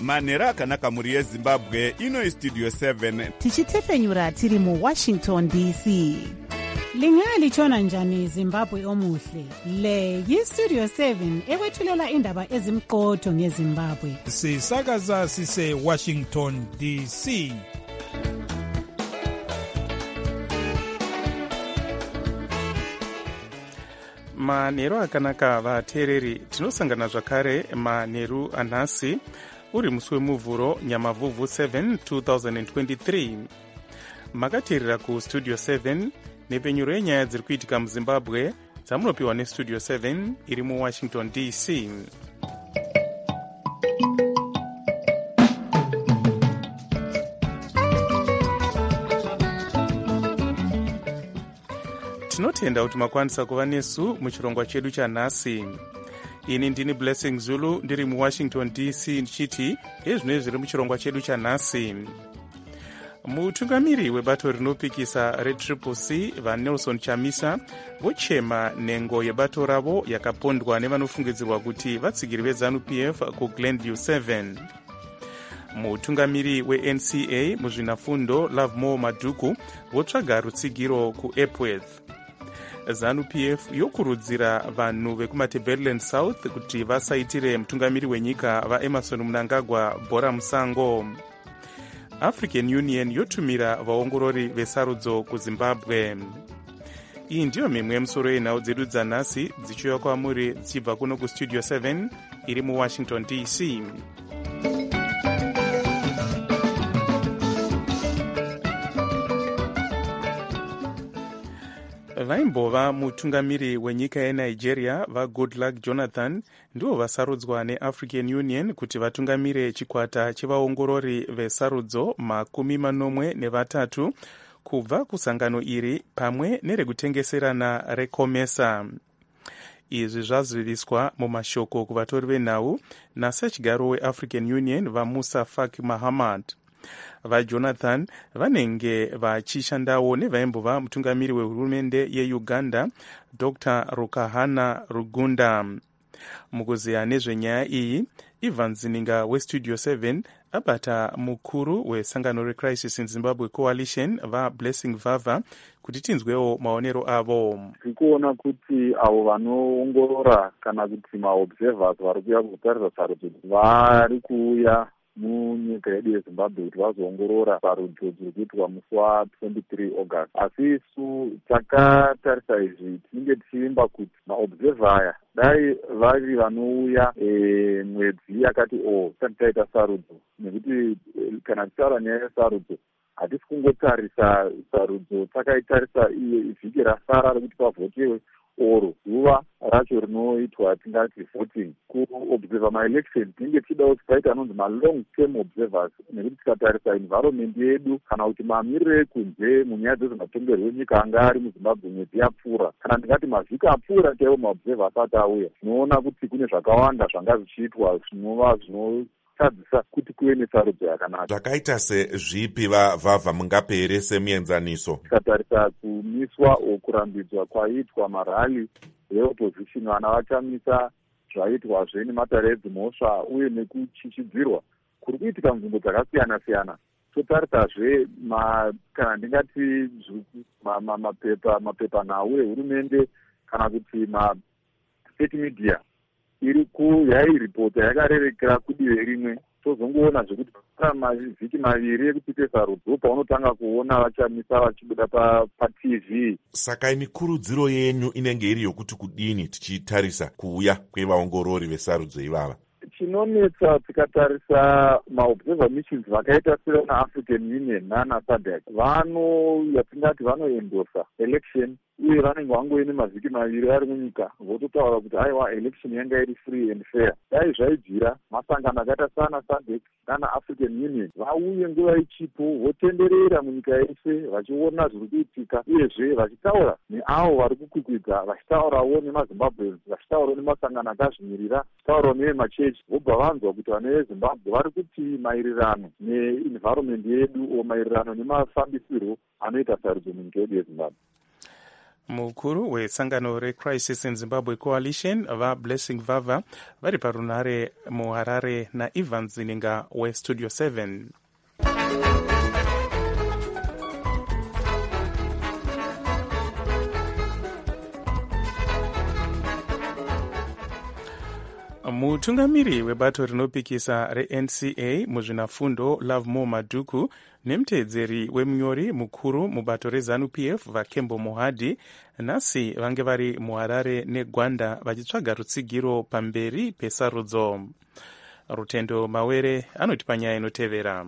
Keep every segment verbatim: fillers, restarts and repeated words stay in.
manheru akanaka mhuri yezimbabwe. Ino istudio seven tichitefenyura tiri muwashington D C. Lingalitshona njani Zimbabwe omuhle? Le yistudio seven ekwethulela indaba ezimqotho ngeZimbabwe. Sisakaza sise Washington D C. Manheru akanaka vateereri, tinosangana zvakare manheru anhasi uri musi wemuvhuro Nyamavhuvhu seven twenty twenty-three. Makateerera kustudio seven nepenyuro yenyaya dziri kuitika muZimbabwe dzamunopiwa nestudio seven iri muWashington D C. Tinotenda kuti makwanisa kuva nesu muchirongwa chedu chanhasi. Ini ndini Blessing Zulu ndiri muWashington D C ndichiti ezvinoi zviri muchirongwa chedu chanhasi. Mutungamiri webato rinopikisa retriple C vaNelson Chamisa vochema nengo yebato ravo yakapondwa nevanofungidzirwa kuti vatsigiri veZANU P F kuGlenview seven. Mutungamiri weN C A muzvinafundo Lovemore Madhuku votsvaga rutsigiro kuEpworth. ZANU P F yokurudzira vanhu vekumaTebeleland South kuti vasaitire mutungamiri wenyika vaEmerson Mnangagwa bhora musango. African Union yotumira vaongorori vesarudzo kuZimbabwe. Iyi ndiyo mimwe yemusoro yenhau dzedu dzanhasi dzichiuya kwamuri dzichibva kuno kustudio seven iri muWashington D C. Vaimbova mutungamiri wenyika yeNigeria vaGoodluck Jonathan ndivo vasarudzwa neAfrican Union kuti vatungamire chikwata chevaongorori vesarudzo makumi manomwe nevatatu kubva kusangano iri pamwe nerekutengeserana reCOMESA. Izvi zvaziviswa mumashoko kuvatori venhau nasechigaro weAfrican Union vaMusa Faki Mahamad. VaJonathan vanenge vachishandawo nevaimbova mutungamiri wehurumende yeUganda Doctor Rukahana Rugunda. Mukuziya nezvenyaya iyi, Ivan Zininga westudio seven abata mukuru wesangano reCrisis in Zimbabwe Coalition vaBlessing Vava kuti tinzwewo maonero avo. Tikuona kuti avo vanoongorora kana kuti maobservers vari kuuya kutarisa sarudzo vari kuuya munyika yedu yeZimbabwe kuti vazoongorora sarudzo dziri kuitwa musi wa-twenty-three August. Asi isu takatarisa izvi tinenge tichivimba kuti maobserver aya dai vari vanouya e, mwedzi yakati o tisati taita sarudzo, nekuti kana tichitaura nyaya yesarudzo hatisi kungotarisa sarudzo takaitarisa iye vhiki rasara rekuti pavhotiwe oro zuva racho rinoitwa tingati voting. Kuobserva maelection tinenge tichidawo tisaita anonzi malong term observers, nekuti tikatarisa environment yedu kana kuti mamiriro ekunze munyaya dzezvematongerwo enyika anga ari muZimbabwe mwedzi yapfuura kana ndingati mavhiki apfuura chaiwo maobserver asati auya, tinoona kuti kune zvakawanda zvanga zvichiitwa zvinova zvino tadzisa kuti kuve nesarudzo yakanaka. Zvakaita sezvipi vaVavha mungapere semuenzaniso? Tikatarisa kumiswa o kurambidzwa kwaitwa marali veopposition vana vachamisa zvaitwazve nematare edzimhosva uye nekuchichidzirwa kuri kuitika munzvimbo dzakasiyana siyana. Totarisazve kana ndingati mapepa mapepa nhau ehurumende kana kuti mastate media iri kuyairipota yakarerekera kudive rimwe. Tozongoona zvekuti kana mavhiki maviri ekupite sarudzo paunotanga kuona vachamisa vachibuda paT V. Saka mikurudziro yenyu inenge iri yokuti kudini tichitarisa kuuya kwevaongorori vesarudzo ivava? Chinonetsa tikatarisa maobserver missions vakaita sevana African Union nana SADC vano yatingati vanoendosa election uye vanenge vangoine mavhiki maviri vari munyika vototaura kuti aiwa election yanga iri free and fair. Dai zvaibvira masangano akaita sana SADC nana African Union vauye nguva ichipo votenderera munyika yese vachiona zviri kuitika uyezve vachitaura neavo vari kukwikwidza, vachitaurawo nemaZimbabweans, vachitaurawo nemasangano akazvimirira, vachitaurawo nevemachechi, vobva vanzwa kuti vana veZimbabwe vari kuti maererano neenvironment yedu o maererano nemafambisirwo anoita sarudzo munyika yedu yeZimbabwe. mukuru wesangano recrisis in Zimbabwe coalition vablessing vava vari parunare muharare naIvan Zininga westudio seven. Mutungamiri webato rinopikisa reN C A muzvinafundo Lovemore Madhuku nemutedzeri wemunyori mukuru mubato reZANU P F vaKembo Mohadi nhasi vange vari muHarare neGwanda vachitsvaga rutsigiro pamberi pesarudzo. Rutendo Mawere anoti panyaya inotevera.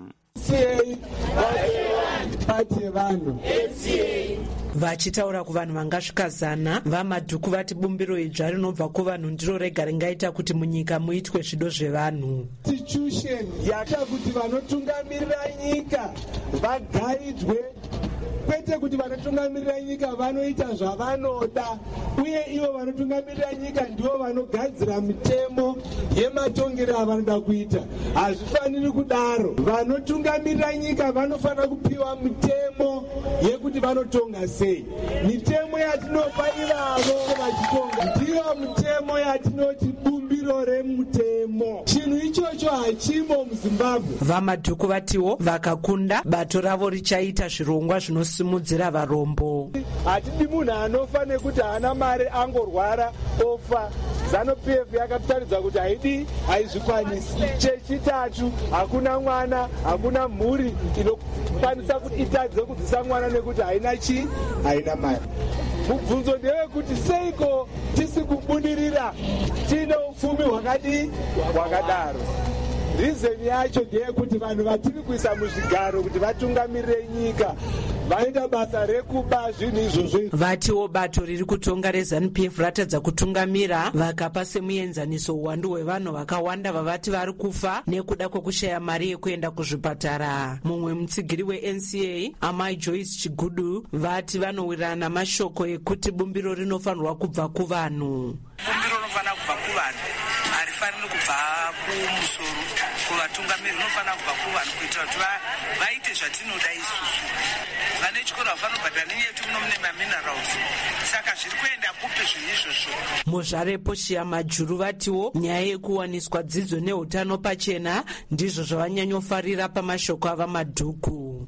Vachitaura kuvanhu vangasvika zana vaMadhuku vati bumbiro idzva rinobva kuvanhu ndiro rega ringaita kuti munyika muitwe zvido zvevanhu. Institution yakaita kuti vanotungamirira nyika vagaidzwe, kwete kuti vanotungamirira nyika vanoita zvavanoda, uye ivo vanotungamirira nyika ndivo vanogadzira mitemo yematongero avanoda kuita. Hazvifaniri kudaro. Vanotungamirira nyika vanofanira kupiwa mitemo yekuti vanotonga sei. Mitemo yatinopa ivavo vachitonga ndiyo mitemo yatinoti bumbiro remutemo. Chinhu ichocho hachimo muZimbabwe. VaMadhuku vatiwo vakakunda bato ravo richaita zvirongwa zvinosimudzira varombo. Hatidi munhu anofa nekuti haana mari angorwara ofa. ZANU P F yakataridza kuti haidi haizvikwanisi. Chechitatu, hakuna mwana, hakuna mhuri inokwanisa kuti itadze kudzisa mwana nekuti haina chi, haina mari. Mubvunzo ndewekuti seiko tisi kubudirira tine upfumi hwakadi hwakadaro. Reason yacho ndeyekuti vanhu vatiri kuisa muzvigaro kuti vatungamirire nyika vaita basa rekuba zvinhu izvozvo. Vatiwo bato riri kutonga reZANU P F ratadza kutungamira vakapa semuenzaniso uwandu hwevanhu vakawanda vavati vari kufa nekuda kwekushaya mari yekuenda kuzvipatara. Mumwe mutsigiri weN C A Amai Joyce Chigudu vati vanowirirana namashoko ekuti bumbiro rinofanirwa kubva kuvanhu. Bumbiro rinofanira kubva kuvanhu, harifaniri kubva kumusoro. Kuvatungamiri rinofanira kubva kuvanhu kuitira kuti vaite zvatinoda isusu. Vane chikoro vafanira kubhadhara neyetu muno mune maminerals, saka zviri kuenda kupe zvinhu izvozvo. Muzvarepo Shia Majuru vatiwo nyaya yekuwaniswa dzidzo neutano pachena ndizvo zvavanyanyofarira pamashoko avaMadhuku.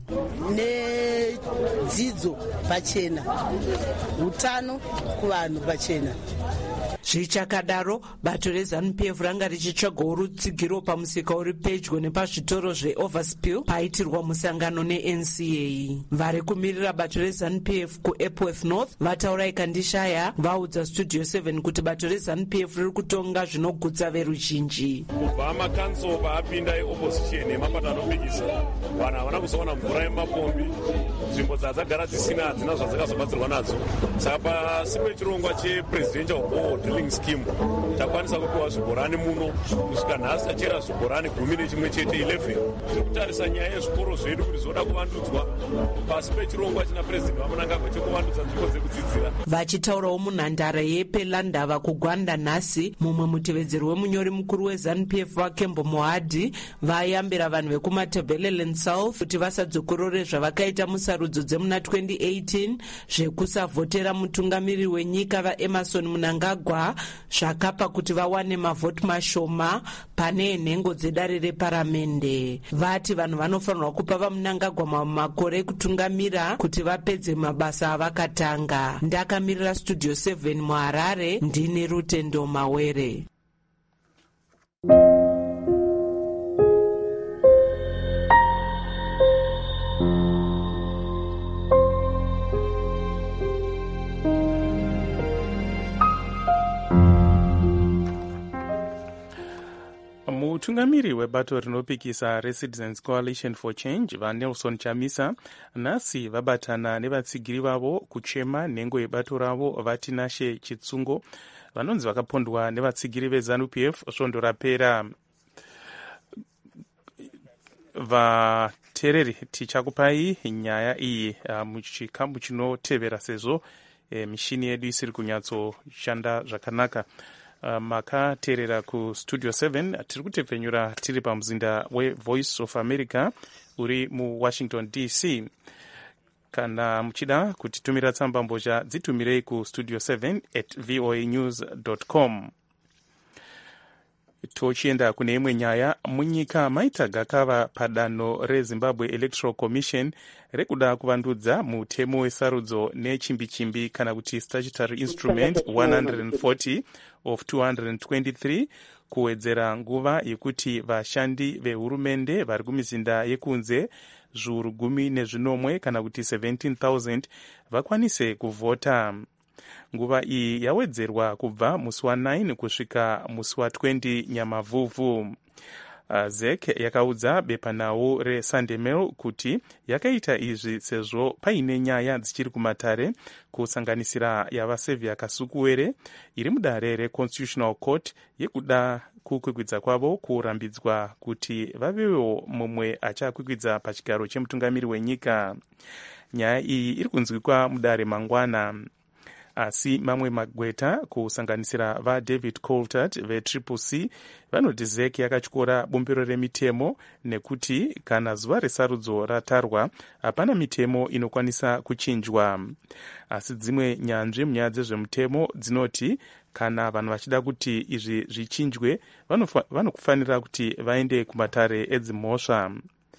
Nedzidzo pachena, utano kuvanhu pachena. Zvichakadaro bato reZANU P F ranga richitsvagawo rutsigiro pamusika uri pedyo nepazvitoro zveOverspill paitirwa musangano neN C A. Vari kumirira bato reZANU P F kuEpworth North vataura ikandishaya vaudza Studio seven kuti bato reZANU P F riri kutonga zvinogutsa veruzhinji. Kubva makanso vaapinda eopposition nemapato anopikisa vanhu havana kuzowana mvura yemapombi, nzvimbo dzadzagara dzisina hadzina zvadzakazobatsirwa nadzo. Saka pasi pechirongwa chepresidential board scheme takwanisa kupiwa zvibhorani muno kusvika nhasi tachera zvibhorani gumi nechimwe chete eleven. Tiri kutarisa nyaya yezvikoro zvedu kuti zvoda kuvandudzwa pasi pechirongwa china purezidendi vaMnangagwa chekuvandudza nzvimbo dzekudzidzira. Vachitaurawo munhandare yepelandava kuGwanda nhasi, mumwe mutevedzeri wemunyori mukuru weZANU P F vaKembo Mohadi vayambira vanhu vekumatabeleland South kuti vasadzokorore zvavakaita musarudzo dzemuna twenty eighteen zvekusavhotera mutungamiri wenyika vaEmmerson Mnangagwa zvakapa kuti vawane mavhoti mashoma pane nhengo dzedare reparamende. Vati vanhu vanofanirwa kupa vaMnangagwa makore ekutungamira kuti vapedze mabasa avakatanga. Ndakamirira Studio seven muHarare, ndine Rutendo Mawere. Mutungamiri webato rinopikisa reCitizens Coalition for Change vaNelson Chamisa nhasi vabatana nevatsigiri vavo kuchema nhengo yebato ravo vaTinashe Chitsungo vanonzi vakapondwa nevatsigiri veZANU P F svondo rapera. Vateereri tichakupai nyaya iyi uh, muchikamu chinotevera sezvo eh, mishini yedu isiri kunyatsoshanda zvakanaka. Uh, makateerera kuStudio seven tiri kutepfenyura tiri pamuzinda weVoice of America uri muWashington D C. Kana muchida kutitumira tsamba mbozha dzitumirei ku studio seven at voa news dot com. Tochienda kune imwe nyaya. Munyika maita gakava padanho reZimbabwe Electoral Commission rekuda kuvandudza mutemo wesarudzo nechimbichimbi kana kuti statutory instrument one hundred forty of two hundred twenty-three kuwedzera nguva yekuti vashandi vehurumende vari kumizinda yekunze zviuru gumi nezvinomwe kana kuti seventeen thousand vakwanise kuvhota. Nguva iyi yawedzerwa kubva musi wa nine kusvika musi wa twenty Nyamavhuvhu. Uh, Z E C yakaudza bepanhau reSunday Mail kuti yakaita izvi sezvo paine nyaya dzichiri kumatare kusanganisira yavaSevia Kasukuwere iri mudare reConstitutional Court yekuda kukwikwidza kwavo kurambidzwa kuti vavewo mumwe achakwikwidza pachigaro chemutungamiri wenyika. Nyaya iyi iri kunzwikwa mudare mangwana. Asi mamwe magweta kusanganisira vaDavid Coulthard veTriple C vanoti Z E C yakatyora bumbiro remitemo nekuti kana zuva resarudzo ratarwa hapana mitemo inokwanisa kuchinjwa. Asi dzimwe nyanzvi munyaya dzezvemutemo dzinoti kana vanhu vachida kuti izvi zvichinjwe vanofanira kuti vaende kumatare edzimhosva.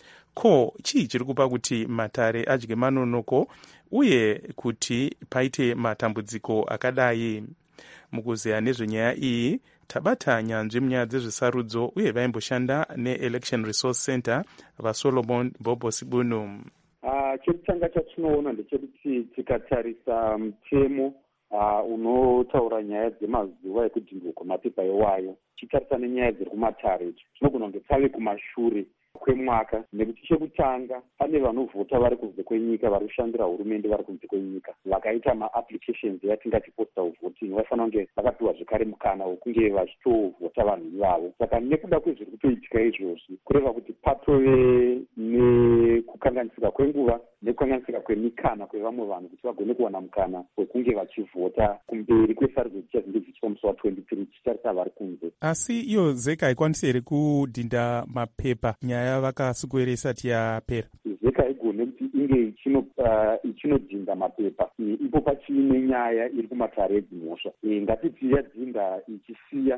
Ko chii chiri kupa kuti matare adye manonoko uye kuti paite matambudziko akadai? Mukuzeya nezvenyaya iyi tabata nyanzvi munyaya dzezvesarudzo uye vaimboshanda neElection Resource Center vaSolomon Bobo Sibunu. Uh, chekutanga chatinoona ndechekuti tikatarisa mutemo uh, unotaura nyaya dzemazuva ekudhindurwa kwemapepa ewayo tichitarisa nenyaya dziri kumatare tinogona kunge tave kumashure kwemwaka nekuti chekutanga pane vanovhota vari kunze kwenyika vari kushandira hurumende vari kunze kwenyika vakaita maapplications yatingati postal voting vafanira kunge vakapiwa zvekare mukana wekunge vachitovhota vanhu ivavo. Saka nekuda kwezviri kutoitika izvozvi kureva kuti patove nekukanganisika kwenguva nekukanganisika kwemikana kwevamwe vanhu kuti vagone kuwana mukana wekunge vachivhota kumberi kwesarudzo dzichazvinge dzichipa musi wa twenty-three tichitarisa vari kunze. Asi iyo Z E C haikwanisi here kudhinda mapepa nyaya vakasukuwere isati yapera? Z E C haigone kuti inge ichinodhinda mapepa ipo pachiine nyaya iri kumatare edzimhosva. Ngatiti yadhinda ichisiya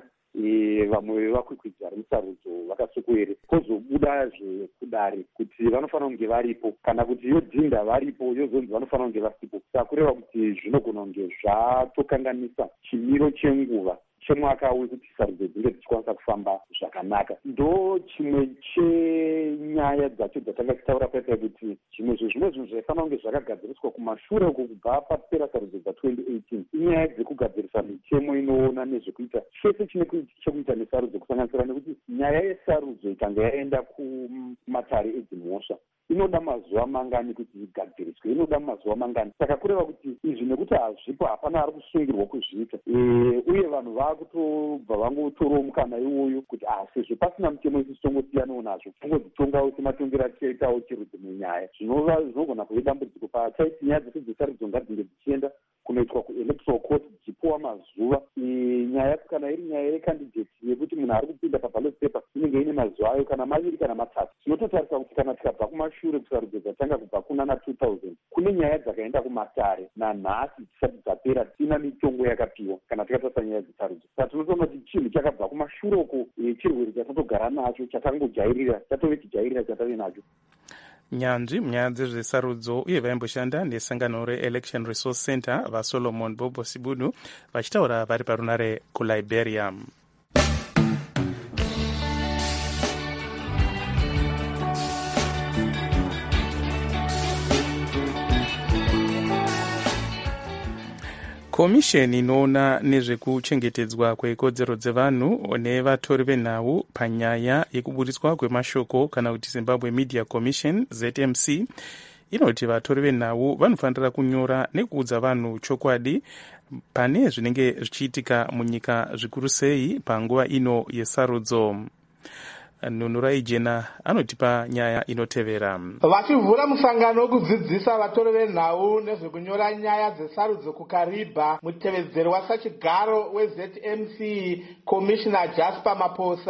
vamwe vakwikwidzi vari musarudzo vakasukuwere kozobuda zvekudare kuti vanofanira kunge varipo kana kuti yodhinda varipo yozonzi vanofanira kunge vasipo. Saka kureva kuti zvinogona kunge zvatokanganisa chimiro chenguva chemwaka wekuti sarudzo dzinge dzichikwanisa kufamba zvakanaka. Ndo chimwe chenyaya dzacho dzatanga tichitaura paita kuti zvimwe zvezvimwe zvinhu zvaifanira kunge zvakagadziriswa kumashure uko kubva papera sarudzo dza-twenty eighteen inyaya dzekugadzirisa mitemo inoona nezvekuita chese chine chekuita nesarudzo kusanganisira nekuti nyaya yesarudzo ikanga yaenda kumatare edzimhosva inoda mazuva mangani kuti igadziriswe, inoda mazuva mangani. Saka kureva kuti izvi nekuti hazvipo hapana ari kusungirwa kuzviita uye vanhu vakutobva vangotorawo mukana iwoyo kuti sezvo pasina mutemo isusu tongosiyanawo nazvo tongodzitongawo sematongero atichaitawo chiro dzimwe nyaya zvinova zvinogona kuve dambudziko pachaiti nyaya dzese dzesarudzo ngadzinge dzichienda kunoitwa kuelectoral court dzichipuwa mazuva. Nyaya kana iri nyaya yecandidate yekuti munhu ari kupinda paballot paper inenge ine mazuva ayo kana maviri kana matatu. Tinototarisa kuti kana tikabva kumashure kusarudzo dzatanga kubva kuna na two thousand kune nyaya dzakaenda kumatare nanhasi dzisati dzapera tina mitongo yakapiwa kana tikatarisa nyaya dzesarudzo. Saka tinotoona kuti chinhu chakabva kumashure uko chirwere chatotogara nacho chatangojairira chatove chijairira chatave nacho. Nyanzvi munyaya dzezvesarudzo uye vaimboshanda nesangano reElection Resource Center vaSolomon Bobo Sibunu vachitaura vari parunare kuLiberia. Komisheni inoona nezvekuchengetedzwa kwekodzero dzevanhu nevatori venhau panyaya yekuburitswa kwemashoko kana kuti Zimbabwe Media Commission Z M C inoti vatori venhau vanofanira kunyora nekuudza vanhu chokwadi pane zvinenge zvichiitika munyika zvikuru sei panguva ino yesarudzo. Nunurai Jena anotipa nyaya inotevera. Vachivhura musangano wekudzidzisa vatori venhau nezvekunyora nyaya dzesarudzo kuKariba, mutevedzeri wasachigaro weZ M C Commissioner Jasper Maposa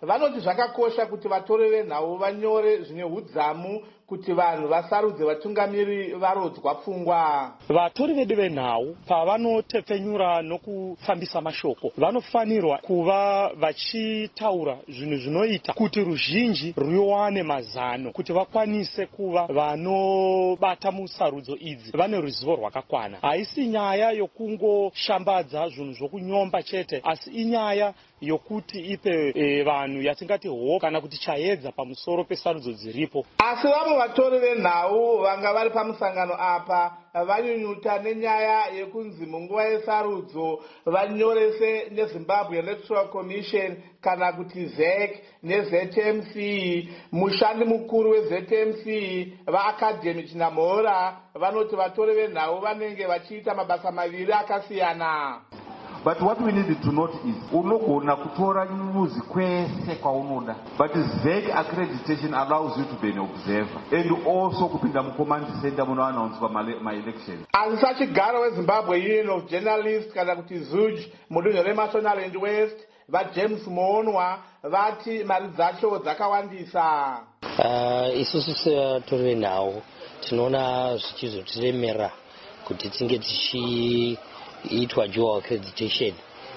vanoti zvakakosha kuti vatori venhau vanyore zvine udzamu kuti vanhu vasarudze vatungamiri varodzwa pfungwa. Vatori vedu venhau pavanotepfenyura nokufambisa mashoko vanofanirwa kuva vachitaura zvinhu zvinoita kuti ruzhinji ruwane mazano, kuti vakwanise kuva vanobata musarudzo idzi vane ruzivo rwakakwana. Haisi nyaya yokungoshambadza zvinhu zvokunyomba chete, asi inyaya yokuti ipe e, vanhu yatingati hope kana kuti chaedza pamusoro pesarudzo dziripo. Asi vamwe vatori venhau vanga vari pamusangano apa vanyunyuta nenyaya yekunzi munguva yesarudzo vanyorese neZimbabwe Electoral Commission kana kuti Z E C neZ M C. Mushandi mukuru weZ M C vaAcademy Chinamhora vanoti vatori venhau vanenge vachiita mabasa maviri akasiyana. But what we need to note is unogona kutora muzi kwese kwaunoda, but Z E C accreditation allows you to be an observer and also kupinda mucommand center munoannounce my election. Asi sachigaro weZimbabwe Union of Journalists kana kuti Z U J mudunhu reMashonaland West vaJames Monwa vati mari dzacho dzakawandisa. Uh, isusu sevatori venhau tinoona zvichizotiremera kuti tinge tichi itwa dual accreditation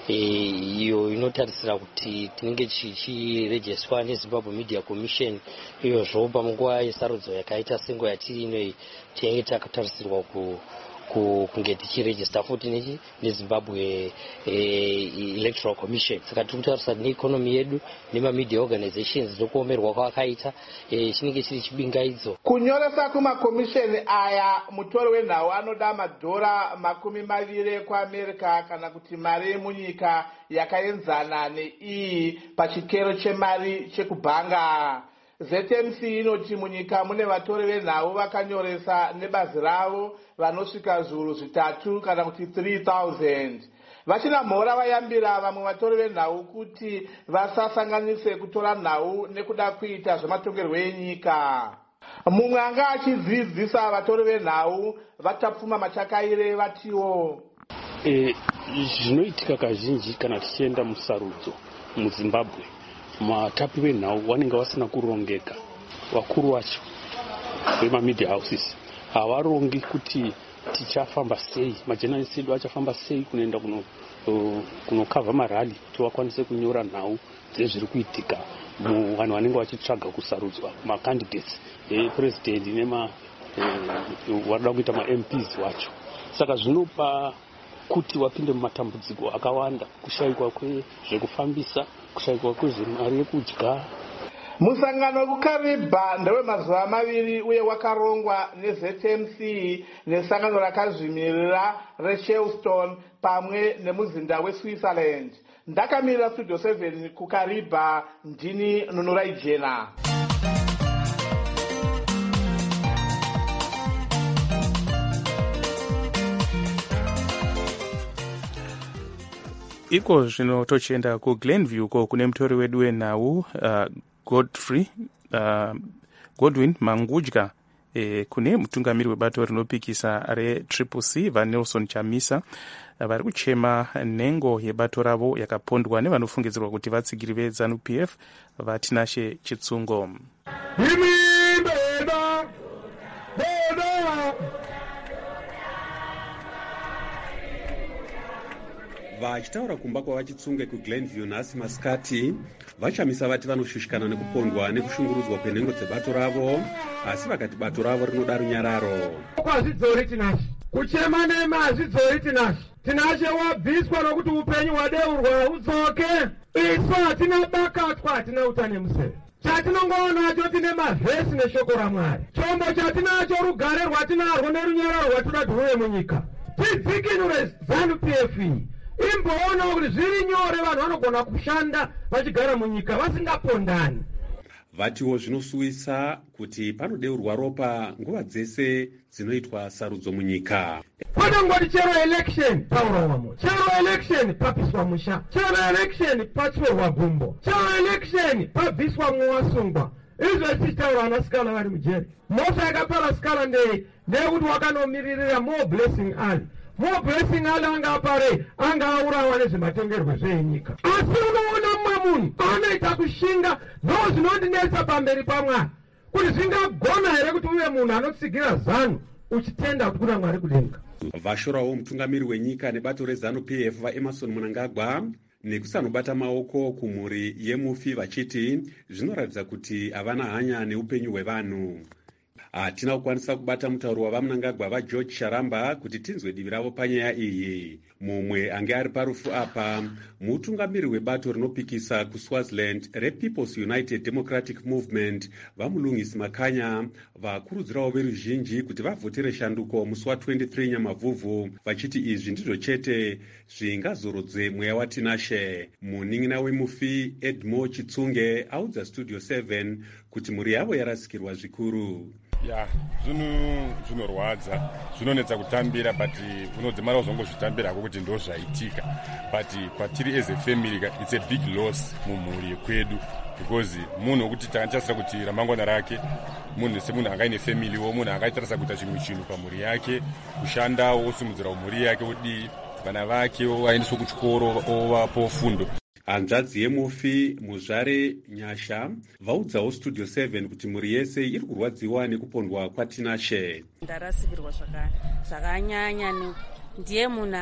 iyo inotarisira kuti tinenge tichirejeswa neZimbabwe Media Commission. Iyozvo panguva yesarudzo yakaita senguva yatiri inoyi tinenge takatarisirwa ku kunge tichirejista futi neZimbabwe Electoral Commission. Saka tiri kutarisa neeconomy yedu nemamedia organizations nokuomerwa kwakaita chinenge chiri chibingaidzo. Kunyoresa kumakomisheni aya mutori wenhau anoda madhora makumi maviri kuAmerica kana kuti mari yemunyika yakaenzana neiyi pachikero chemari chekubhanga. Z M C inoti munyika mune vatori venhau vakanyoresa nebazi ravo vanosvika zviuru zvitatu kana kuti three thousand. Vachinamhora vayambira vamwe vatori venhau kuti vasasanganise kutora nhau nekuda kuita zvematongerwo enyika. Mumwe anga achidzidzisa vatori venhau vatapfuma machakaire vatiwo e, zvinoitika kazhinji kana tichienda musarudzo muZimbabwe matapi venhau vanenge vasina kurongeka. Vakuru vacho vemamedia houses havarongi kuti tichafamba sei, majournalists edu achafamba sei kunoenda kuno kunokavha marali kuti vakwanise kunyora nhau dzezviri kuitika muvanhu vanenge vachitsvaga kusarudzwa macandidates epresident nema varida kuita maM Ps wacho. Saka zvinopa kuti wapinde mumatambudziko akawanda, kushayikwa kwezvekufambisa, kushayikwa kwezvemari yekudya. Musangano wekukariba ndewemazuva maviri uye wakarongwa neZ M C nesangano rakazvimirira reShellstone pamwe nemuzinda weSwitzerland. Ndakamirira Studio seven kukariba, ndini Nunurai Jena. Iko zvino tochienda kuGlenview ko kune mutori wedu wenhau uh, Godfrey uh, Godwin Mangudya e, kune mutungamiri webato rinopikisa reTriple C vaNelson Chamisa uh, vari kuchema nhengo yebato ravo yakapondwa nevanofungidzirwa kuti vatsigiri veZANU P F vatinashe Chitsungo. Vachitaura kumba kwavachitsunge kuGlenview nhasi masikati, vaChamisa vati vanoshushikana nekupondwa nekushungurudzwa kwenhengo dzebato ravo, asi vakati bato ravo rinoda runyararo. Kwazvidzori tinashe kuchema nema hazvidzori tinashe tinashe wabviswa nokuti upenyu hwadeurwa udzoke. Isu hatina bakatwa, hatina utane museve. Chatinongonacho tine mavhesi neshoko raMwari. Chombo chatinacho rugare rwatinarwo nerunyararo rwatoda dhuwe munyika. Tidzikinure ZANU P F imboona kuti zviri nyore vanhu vanogona kushanda vachigara munyika vasingapondani. Vatiwo zvinosuwisa kuti panodeurwa ropa nguva dzese dzinoitwa sarudzo munyika. Panongoti chero election paurowamo, chero election papiswa musha, chero election patsorwa gumbo, chero election pabviswa mwasungwa. Izvo tichitaura anasikana vari mujeri. Mhosva yakapara sikana ndei ndeyekuti wakanomiririra more blessing ali. More blessing ali anga apare anga aurawa nezvematongerwo zvenyika. Asi unoona mumwe munhu anoita kushinga ndo zvinondinetsa pamberi paMwari kuti zvingagona here kuti uve munhu anotsigira zano uchitenda kuti kuna Mwari kudenga. Vashorawo mutungamiri wenyika nebato rezanu P F vaEmerson Mnangagwa nekusanobata maoko kumhuri yemufi vachiti zvinoratidza kuti havana hanya neupenyu hwevanhu. Hatina kukwanisa kubata mutauro wavaMnangagwa vaGeorge Sharamba kuti tinzwe divi ravo panyaya iyi. Mumwe ange ari parufu apa mutungamiri webato rinopikisa kuSwaziland rePeople's United Democratic Movement vaMulungisi Makanya vakurudzirawo veruzhinji kuti vavhotere shanduko musi wa23 Nyamavhuvhu vachiti izvi ndizvo chete zvingazorodze mweya watinashe. Munin'ina wemufi Edmo Chitsunge audza Studio seven kuti mhuri yavo yarasikirwa zvikuru. Ya, zvinhu zvinorwadza, zvinonetsa kutambira, but unodzimara uzongozvitambira kuti ndo zvaitika, but kwatiri as a family it's a big loss mumhuri kwedu, because munhu wekuti takantasira kuti ramangwana rake munhu semunhu anga ine family wo munhu akaitarisa kuita chimwe chinhu pamhuri yake, kushanda wosimudzira mhuri yake wodi vana vake vaendeswa kuchikoro ovapo fundo. Hanzvadzi yemufi Muzvare Nyasha vaudzawo Studio seven kuti mhuri yese iri kurwadziwa nekupondwa kwatinashe. Ndarasikirwa zvakanyanya, ndiye munhu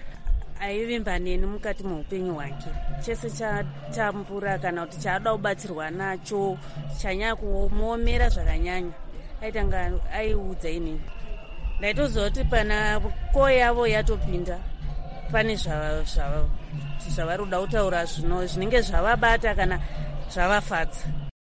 aivimba neni mukati muupenyu hwake. Chese chatambura kana kuti chaada kubatsirwa nacho chanyanya kumuomera zvakanyanya, aitanga aiudza inini. Ndaitoziva kuti pana koo yavo yatopinda pane zvava zvavari kuda kutaura zvinenge zvavabata kana zvavafadza.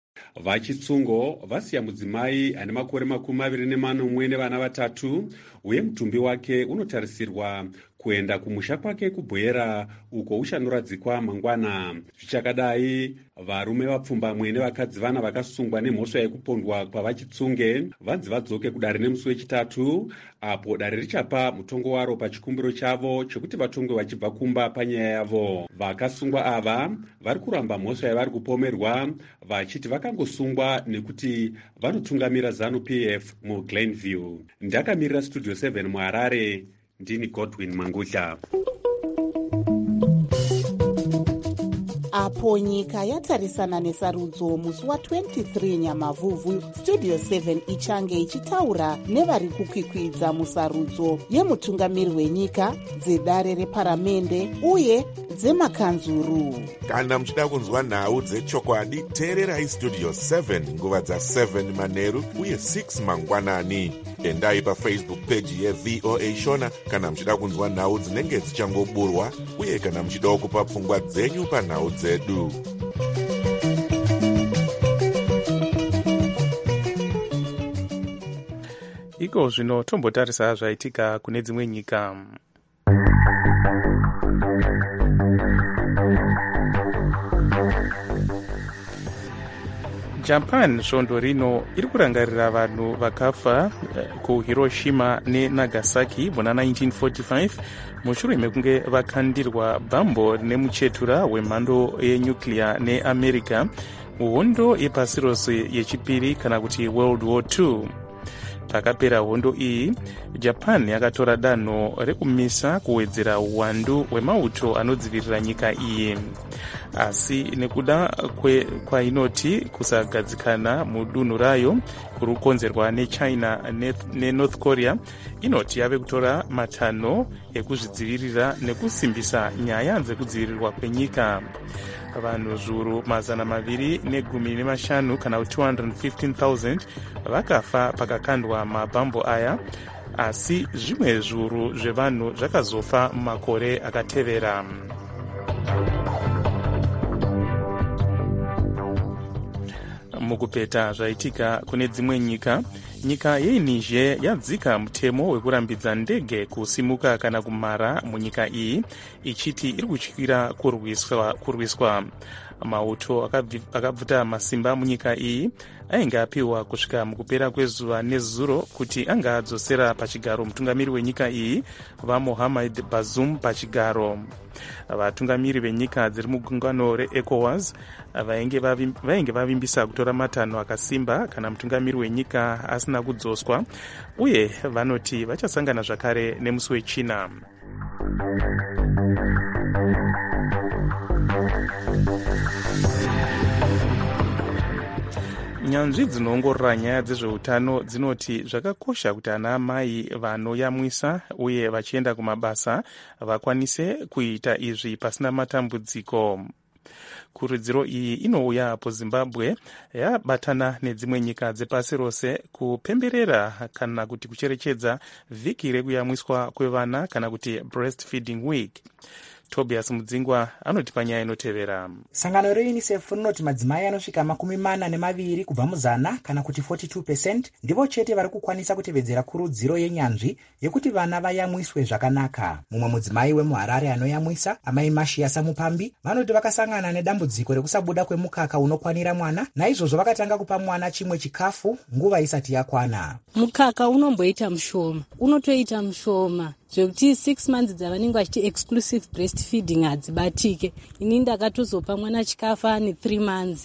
VaChitsungo vasiya mudzimai ane makore makumi maviri nemanomwe nevana vatatu, uye mutumbi wake unotarisirwa kuenda kumusha kwake kubwera uko uchanoradzikwa mangwana. Zvichakadai, varume vapfumbamwe nevakadzi vana vakasungwa nemhosva yekupondwa kwavaChitsunge vanzi vadzoke kudare nemusi wechitatu, apo dare richapa mutongo waro pachikumbiro chavo chokuti vatongwe vachibva kumba panyaya yavo. Vakasungwa ava vari kuramba mhosva yavari kupomerwa vachiti vakangosungwa nekuti vanotungamira ZANU P F muGlenview. Ndakamirira Studio seven muHarare, ndini Godwin Mangudla. Apo nyika yatarisana nesarudzo musi wa23 Nyamavhuvhu, Studio seven ichange ichitaura nevari kukwikwidza musarudzo yemutungamiri wenyika, dzedare reparamende uye dzemakanzuru. Kana muchida kunzwa nhau dzechokwadi, teererai Studio seven nguva dza seven manheru uye six mangwanani. Endai paFacebook page yeV O A Shona kana muchida kunzwa nhau dzinenge dzichangoburwa, uye kana muchida kupa pfungwa dzenyu panhau dzedu. Iko zvino tombotarisa zvaitika kune dzimwe nyika. Japan svondo rino iri kurangarira vanhu vakafa kuHiroshima neNagasaki muna nineteen forty-five mushure mekunge vakandirwa bhambo nemuchetura wemhando yenyuclear neAmerica muhondo yepasi rose yechipiri kana kuti World War two. Pakapera hondo iyi, Japan yakatora danho rekumisa kuwedzera uwandu hwemauto anodzivirira nyika iyi. Asi nekuda kwainoti kusagadzikana mudunhu rayo kuri kukonzerwa neChina neNorth Korea, inoti yave kutora matanho ekuzvidzivirira nekusimbisa nyaya dzekudzivirirwa kwenyika. Vanhu zviuru mazana maviri negumi nemashanu kana kuti two hundred fifteen thousand vakafa pakakandwa mabhambo aya, asi zvimwe zviuru zvevanhu zvakazofa makore akatevera. Mukupeta zvaitika kune dzimwe nyika, nyika yeNiger yadzika mutemo wekurambidza ndege kusimuka kana kumhara munyika iyi, ichiti iri kutyira kurwiswa, kurwiswa. Mauto akabvuta masimba munyika iyi ainge apiwa kusvika mukupera kwezuva nezuro kuti anga adzosera pachigaro mutungamiri wenyika iyi vaMohamed Bazoum pachigaro. Vatungamiri venyika dziri mugungano reECOWAS vainge vavimbisa kutora matanho akasimba kana mutungamiri wenyika asina kudzoswa, uye vanoti vachasangana zvakare nemusi wechina. nyanzvi dzinoongorora nyaya dzezveutano dzinoti zvakakosha kuti ana amai vanoyamwisa uye vachienda kumabasa vakwanise kuita izvi pasina matambudziko. Kurudziro iyi inouya apo Zimbabwe yabatana nedzimwe nyika dzepasi rose kupemberera kana kuti kucherechedza vhiki rekuyamwiswa kwevana kana kuti breastfeeding week. Tobias Mudzingwa anoti panyaya inotevera. Sangano reUNICEF rinoti madzimai anosvika makumi mana nemaviri kubva muzana kana kuti forty-two percent ndivo chete vari kukwanisa kutevedzera kurudziro yenyanzvi yekuti vana vayamwiswe zvakanaka. Mumwe mudzimai wemuHarare anoyamwisa, amai Mashia Samupambi, vanoti vakasangana nedambudziko rekusabuda kwemukaka unokwanira mwana, naizvozvo vakatanga kupa mwana chimwe chikafu nguva isati yakwana. Mukaka unomboita mushoma, unotoita mushoma zvekuti six months dzavanenge vachiti exclusive breastfeeding hadzibatike. Ini ndakatozopa mwana chikafu ane three months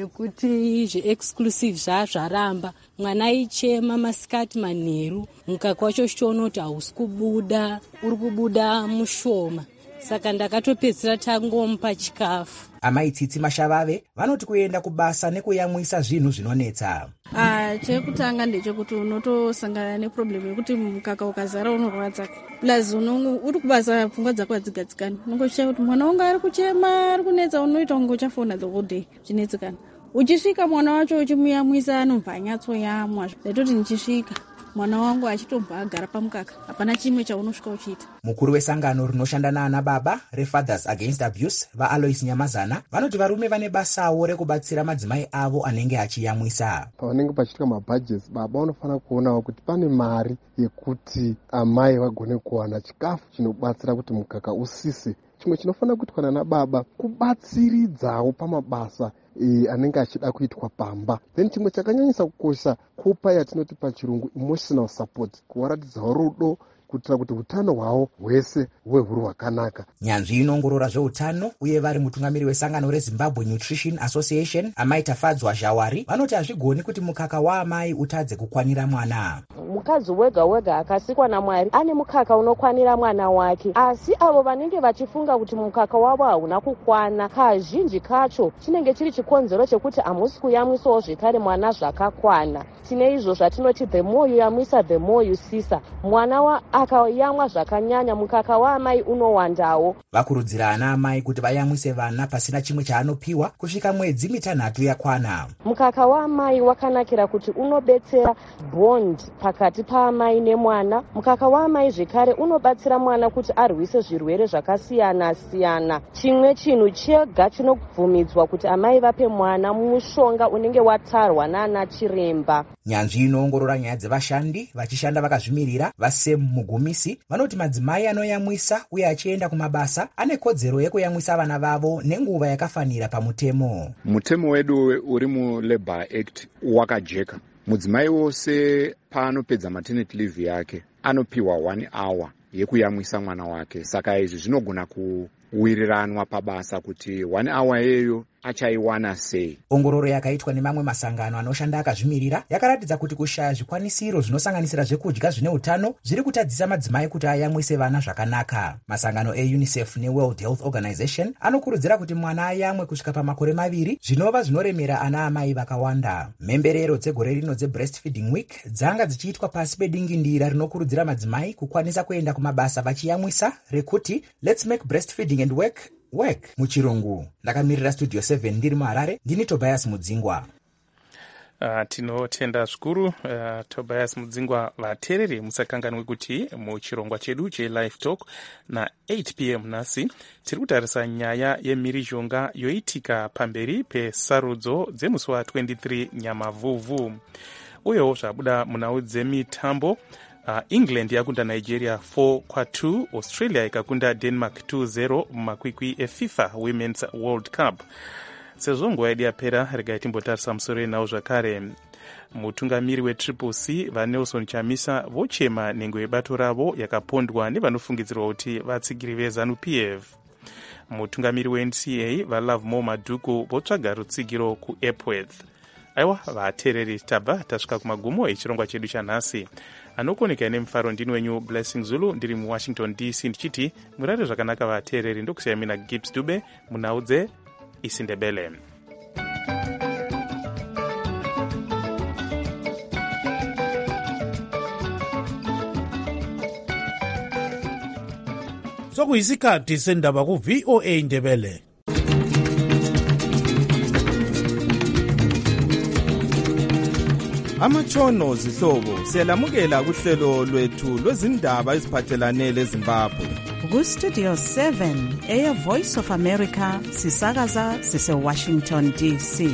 nekuti zveexclusive zvazvaramba. Mwana aichema masikati manheru, mukaka wacho chichiona kuti hausi kubuda, uri kubuda mushoma, saka ndakatopedzisira tangomupa chikafu. Amai Tsitsi Mashavave vanoti kuenda kubasa nekuyamwisa zvinhu zvinonetsa. Ah, chekutanga ndechekuti unotosangana neproblem yekuti mukaka ukazara unorwadza. Plus unongo uri kubasa pfungwa dzako hadzigadzikani. Unongoshaye kuti mwana wangu ari kuchema, ari kunetsa, unoita kunge uchafona the whole day. Chinetsekana. Uchisvika mwana wacho uchimuyamwisa anobva anyatsoyamwa. Ndetoti ndichisvika mwana wangu achitobva agara pamukaka, hapana chimwe chaunosvika uchiita. Mukuru wesangano rinoshanda naana baba reFathers Against Abuse vaAlois Nyamazana vanoti varume vane basawo rekubatsira madzimai avo anenge achiyamwisa. Pavanenge pachiitika mabhajesi, baba unofanira kuonawo kuti pane mari yekuti amai vagone kuwana chikafu chinobatsira kuti mukaka usise. Chimwe chinofanira kuitwa nababa kubatsiridzawo pamabasa E, anenge achida kuitwa pamba. Then chimwe chakanyanyisa kukosha kupa yatinoti pachirungu emotional support, kuwaratidzawo rudo kuitira kuti utano hwavo hwese huve huri hwakanaka. Nyanzvi inoongorora zveutano uye vari mutungamiri wesangano reZimbabwe Nutrition Association amai Tafadzwa Zhawari vanoti hazvigoni kuti mukaka waamai utadze kukwanira mwana. Mukadzi wega wega akasikwa naMwari ane mukaka unokwanira mwana wake, asi avo vanenge vachifunga kuti mukaka wavo hauna kukwana, kazhinji kacho chinenge chiri chikonzero chekuti hamusi kuyamwisawo zvekare mwana zvakakwana. Tine izvo zvatinoti the more you yamwisa the more you sisa. Mwana wa akayamwa zvakanyanya mukaka waamai unowandawo. Vakurudzira ana amai kuti vayamwise vana pasina chimwe chaanopiwa kusvika mwedzi mitanhatu yakwana. Mukaka waamai wakanakira kuti unobetsera bond pakati paamai nemwana. Mukaka waamai zvekare unobatsira mwana kuti arwise zvirwere zvakasiyana siyana. Chimwe chinhu chega chinobvumidzwa kuti amai vape mwana mushonga unenge watarwa naana chiremba. Nyanzvi inoongorora nyaya dzevashandi vachishanda vakazvimirira vaSem Mugumisi vanoti madzimai anoyamwisa uye achienda kumabasa ane kodzero yekuyamwisa vana vavo nenguva yakafanira pamutemo. Mutemo wedu uri muLabour Act wakajeka. Mudzimai wose paanopedza maternity leave yake anopiwa one hour yekuyamwisa mwana wake. Saka izvi zvinogona kuwiriranwa pabasa kuti one hour yeyo achaiwana sei. Ongororo yakaitwa nemamwe masangano anoshanda akazvimirira yakaratidza kuti kushaya zvikwanisiro zvinosanganisira zvekudya zvine utano zviri kutadzisa madzimai kuti ayamwise vana zvakanaka. Masangano eUNICEF neWorld Health Organization anokurudzira kuti mwana ayamwe kusvika pamakore maviri, zvinova zvinoremera ana amai vakawanda. Mhemberero dzegore rino dzeBreastfeeding Week dzanga dzichiitwa pasi pedingindira rinokurudzira madzimai kukwanisa kuenda kumabasa vachiyamwisa rekuti Let's make breastfeeding and work work muchirungu. Ndakamirira Studio seven ndiri muHarare, ndini Tobias Mudzingwa. Uh, tinotenda zvikuru uh, Tobias Mudzingwa. Vateereri musakanganwe kuti muchirongwa chedu cheLive Talk na eight p m nhasi tiri kutarisa nyaya yemhirizhonga yoitika pamberi pesarudzo dzemusi wa twenty-three Nyamavhuvhu. Uyewo zvabuda munhau dzemitambo. Uh, England yakunda Nigeria four kwa two, Australia ikakunda Denmark two zero mumakwikwi eFIFA Women's World Cup. Sezvo nguva yedu yapera, regai timbotarisa musoro enhau zvakare. Mutungamiri weTriple C vaNelson Chamisa vochema nhengo yebato ravo yakapondwa nevanofungidzirwa kuti vatsigiri veZANU-P F. Mutungamiri weN C A vaLove More Madhuku votsvaga rutsigiro kuEpworth. Aiwa vateereri, tabva tasvika kumagumo echirongwa chedu chanhasi. Anokoneka nemufaro ndini wenyu Blessing Zulu, ndiri muWashington D C ndichiti murare zvakanaka vateereri. Ndokusiyai mina Gibbs Dube munhau dzeIsindebele. sokuyisikhathi sendaba ku-V O A Ndebele. Amatshono zihlobo siyalamukela kuhlelo lwethu lwezindaba eziphathelane leZimbabwe. Ku-Studio seven, Air Voice of America, sisakaza sise-Washington D C.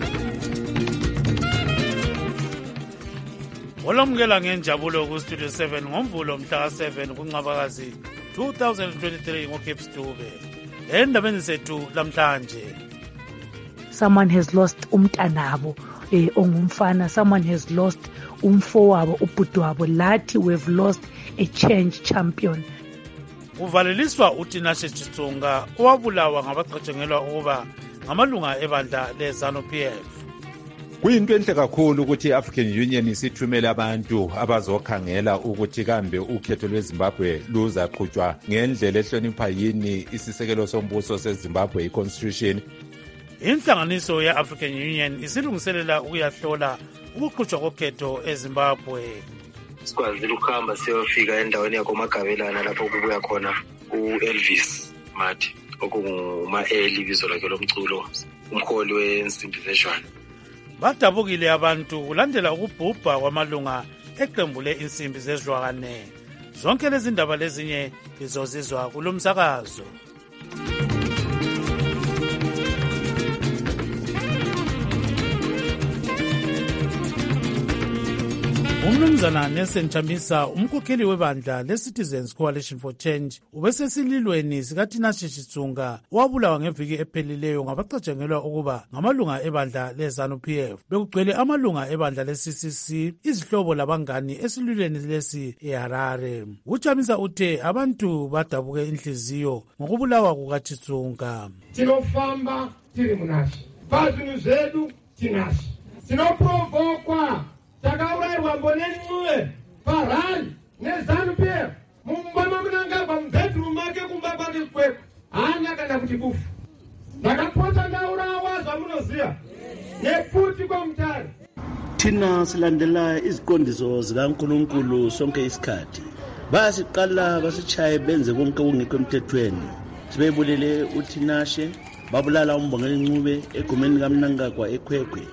Olamukela ngenjabulo ku-Studio seven ngomvulo mhla seven kuNcwabakazi two thousand twenty-three ngoCape Stube. Endabeni zethu lamhlanje. Someone has lost umntanabo eh ongumfana, someone has lost umfowabo ubhudwabo, lathi we've lost a change champion. Uvaleliswa uTinashe Chitsonga owabulawa ngabaqatshengelwa ukuba ngamalunga ebandla leZANU P F. Kuyinto enhle kakhulu ukuthi i-African Union isithumele abantu abazokhangela ukuthi kambe ukhetho lweZimbabwe luzaqhutshwa ngendlela ehlonipha yini isisekelo sombuso seZimbabwe i-Constitution. Inhlanganiso ye-African Union isilungiselela ukuyahlola ukuqhutshwa kokhetho eZimbabwe. Sikwazile ukuhamba siyofika endaweni yakoMagabelana lapho kubuya khona u-Elvis Mathi okunguma-eli ibizo lakhe lomculo, umholi wensimbi zeshwana. Badabukile abantu kulandela ukubhubha kwamalunga eqembu le-insimbi zezilwane. Zonke lezi ndaba lezinye lizozizwa kulo msakazo. Umnumzana Nelson Chamisa, umkhokheli webandla le-Citizens Coalition for Change, ubesesililweni sikaTinashe Chitsonga wabulawa ngeviki ephelileyo ngabacatshengelwa ukuba ngamalunga ebandla leZANU P F. Bekugcwele amalunga ebandla le-C C C, izihlobo labangani esililweni lesi eHarare. UChamisa uthe abantu badabuke inhliziyo ngokubulawa kukaChitsonga. Tinofamba tiri munashe, pazvinhu zvedu tinashe, tinoprovokwa takaurayirwa mbonen'uwe parali neZANU P F mumba munangagwa mubhedroom make kumba kwake kwekwe haana kana kuti bufu. Ndakapota ndaurawa zvamunoziva nefuti kwamutare. Thina silandela iziqondiso zikaNkulunkulu sonke isikhathi. Bayasiqala basichaye benze konke okungekho emthethweni. Sibebulele uTinashe, babulala uMbongeni Ncube egumeni kaMnangagwa eKwekwe.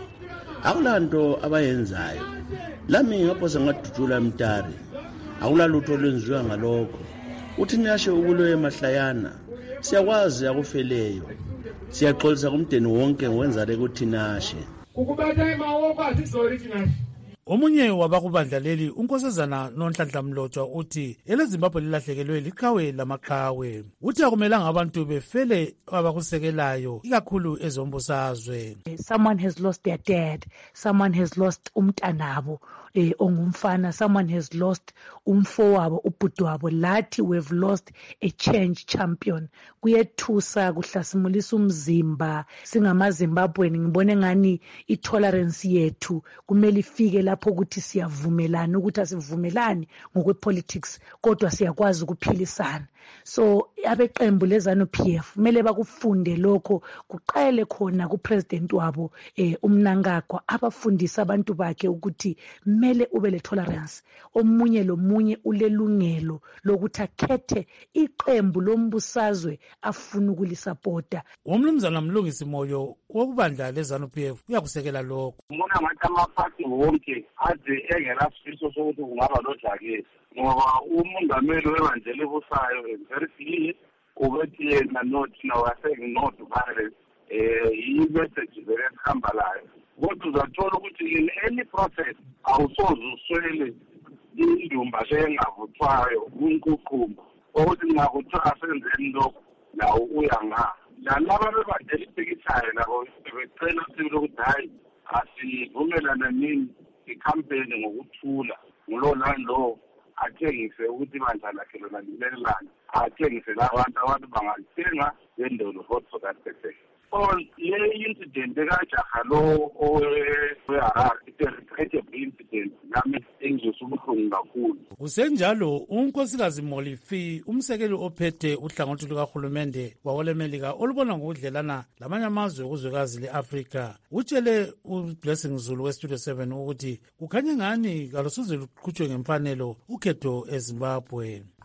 Akulanto abayenzayo. Lami ngaphosa ngadudula Mtari. Akulalutho olwenziwa ngalokho. uTinashe ubulowe emahlayana. Siyakwazi akufeleyo. Siyaxolisa kumdeni wonke ngowenzale kuTinashe. Ukubatha emawoko asizori Tinashe. Omunye wabakubandla leli unkosazana Nonhlanhla Mlotshwa uthi eleZimbabwe lilahlekelwe liqhawe lamaqhawe. Uthi akumelanga abantu befele abakusekelayo ikakhulu ezombusazwe. Someone has lost their dad, someone has lost umntanabo eh ongumfana, someone has lost umfowabo ubhudwabo, lathi we've lost a change champion. Kuyethusa kuhlasimulisa umzimba singamaZimbabweni. Ngibone ngani itolerance yethu kumele ifike lapho ukuthi siyavumelana ukuthi asivumelani ngokwepolitics kodwa siyakwazi ukuphilisana. So abeqembu leZANU P F kumele bakufunde lokho kuqale khona kupresident wabo eh uMnangagwa abafundisa abantu bakhe ukuthi kumele ube le tolerance. Omunye lomunye ulelungelo lokuthi akhethe iqembu lombusazwe afuna ukulisupporta. Umnumzana Mlungisi Moyo wokubandla leZANU P F uyakusekela lokho. Ngibona ngathi amaphathi wonke aze engelasifiso sokuthi kungaba lodlakela ngoba umongameli webandla elibusayo very clear ukuthi yena not now saying no to violence. Eh i-message vele ehamba layo. Kodwa uzathola ukuthi in any process awusoze uswele indumba engavuthwayo unkuqumba ukuthi ngakuthiwa senzeni lokho lawo uya nga nalaba bebandla elibhekishayo labo becela sibili ukuthi hayi asivumelana nini ikhampeni ngokuthula ngulo nalo athengise ukuthi bandla lakhe lona lilelana athengise labantu abantu bangalithenga lendolo for that purpose. All le incident ekajaha lo oweHarare ite-regrettable incident nami engizosubuhlungu kakhulu. Kusenjalo unkosikazi Molifi umsekeli ophethe uhlangothi lukahulumende wakolemelika olubona ngokudlelana lamanye amazwe okuzwekazi le-Afrika utshele uBlessing Zulu weStudio seven ukuthi kukhanye ngani kalusuze luqhutshwe ngemfanelo ukhetho eZimbabwe.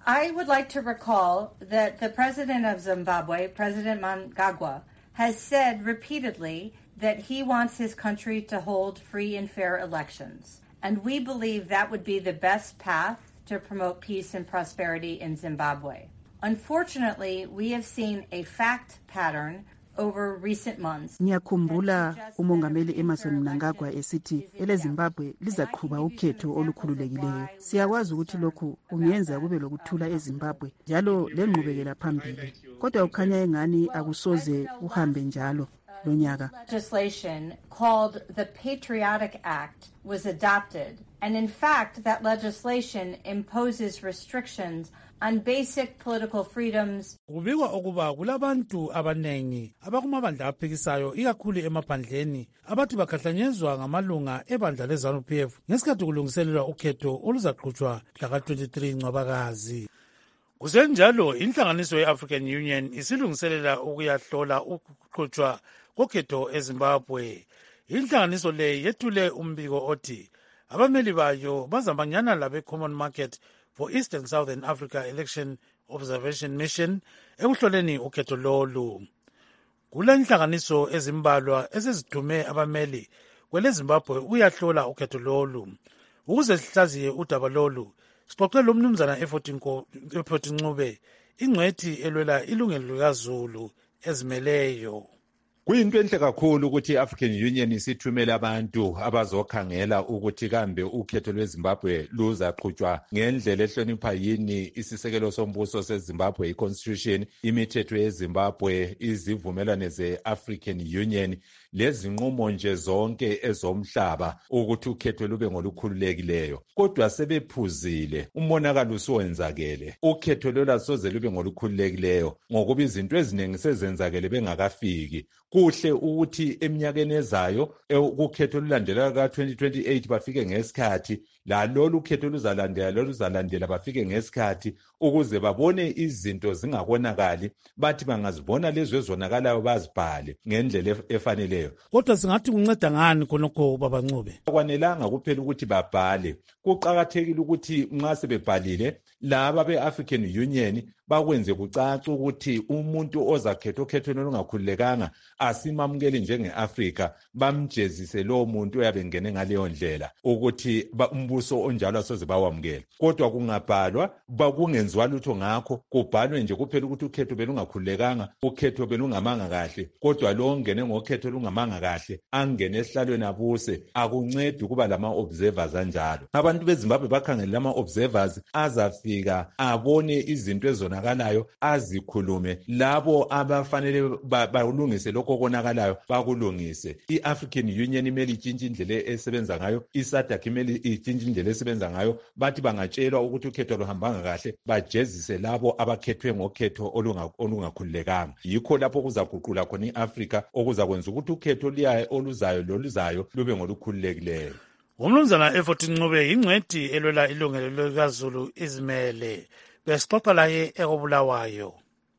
I would like to recall that the president of Zimbabwe, President Mnangagwa, has said repeatedly that he wants his country to hold free and fair elections. And we believe that would be the best path to promote peace and prosperity in Zimbabwe. Unfortunately, we have seen a fact pattern over recent months. Ngiyakhumbula umongameli Emmerson Mnangagwa esithi ele Zimbabwe lizaqhuba ukhetho olukhululekileyo. Siyakwazi ukuthi lokhu kungenza kube lokuthula eZimbabwe njalo lenqubekela phambili. Kodwa ukhanya engani akusoze uhambe njalo lonyaka. Legislation called the Patriotic Act was adopted, and in fact that legislation imposes restrictions on basic political freedoms. Kubikwa ukuba kulabantu abanengi abakumabandla aphikisayo ikakhulu emaphandleni abathi bakhahlanyezwa ngamalunga ebandla leZANU-P F ngesikhathi kulungiselelwa ukhetho oluzaqhutshwa mhla twenty-three Ncwabakazi. Kusenjalo inhlanganiso ye-African Union isilungiselela ukuyahlola ukuqhutshwa kokhetho eZimbabwe. Inhlanganiso le yethule umbiko othi abameli bayo bazamanyana labe Common Market for East and Southern Africa Election Observation Mission ekuhloleni ukhetho lolu. Kule inhlanganiso ezimbalwa esezithume abameli kwele Zimbabwe uyahlola ukhetho lolu. Ukuze sihlaziye udaba lolu, sixoxele umnumzana eFort Ncube, ingcwethi elwela ilungelo likaZulu ezimeleyo. Kuyinto enhle kakhulu ukuthi i-African Union isithumela abantu abazokhangela ukuthi kambe ukhetho lweZimbabwe luzaqhutshwa ngendlela ehlonipha yini isisekelo sombuso seZimbabwe, i-Constitution, imithetho yeZimbabwe, izivumelwano ze-African Union, lezinqumo nje zonke ezomhlaba ukuthi ukhetho lube ngolukhululekileyo. Kodwa sebephuzile, umonakalo uswenzakele. Ukhetho lola soze lube ngolukhululekileyo ngokuba izinto eziningi sezenzakele bengakafiki. Kuhle ukuthi eminyakeni ezayo ukhetho lulandela ka twenty twenty-eight bafike ngesikhathi, la lolu ukhetho luzalandela lolu zalandela bafike ngesikhathi ukuze babone izinto zingakonakali, bathi bangazibona lezo ezonakalayo bazibhale ngendlela efaneleyo. Kodwa singathi kunceda ngani khonokho baba Ncube? Kwanelanga kuphela ukuthi babhale. Kuqhakathekile ukuthi nxa sebebhalile laba be-African Union bakwenze kucaca ukuthi umuntu ozakhetha ukhetho olungakhululekanga asimamukeli njenge-Afrika, bamjezise lo muntu oyabe ngene ngaleyo ndlela ukuthi umbuso onjalo asoze bawamukela. Kodwa kungabhalwa bakungenziwa lutho ngakho, kubhalwe nje kuphela ukuthi ukhetho belungakhululekanga, ukhetho belungamanga kahle, kodwa lo ongene ngokhetho olungamanga kahle angene esihlalweni abuse, akuncedi kuba lama observers anjalo. Abantu beZimbabwe bakhangela lama observers azafika abone izinto ezonakalayo, azikhulume, labo abafanele balungise lokho konakalayo bakulungise. I-African Union imele itshintshe indlela esebenza ngayo, i-SADC imele itshintshe indlela esebenza ngayo, bathi bangatshelwa ukuthi ukhetho luhambanga kahle bajezise labo abakhethwe ngokhetho olungakhululekanga. Yikho lapho kuzaguqula khona i-Afrika okuzakwenza ukuthi ukhetho liyayo oluzayo loluzayo lube ngolukhululekileyo. Umnumzana eFort Ncube ingcwethi elwela ilungelo likaZulu izimele, besixoxa laye ekobulawayo.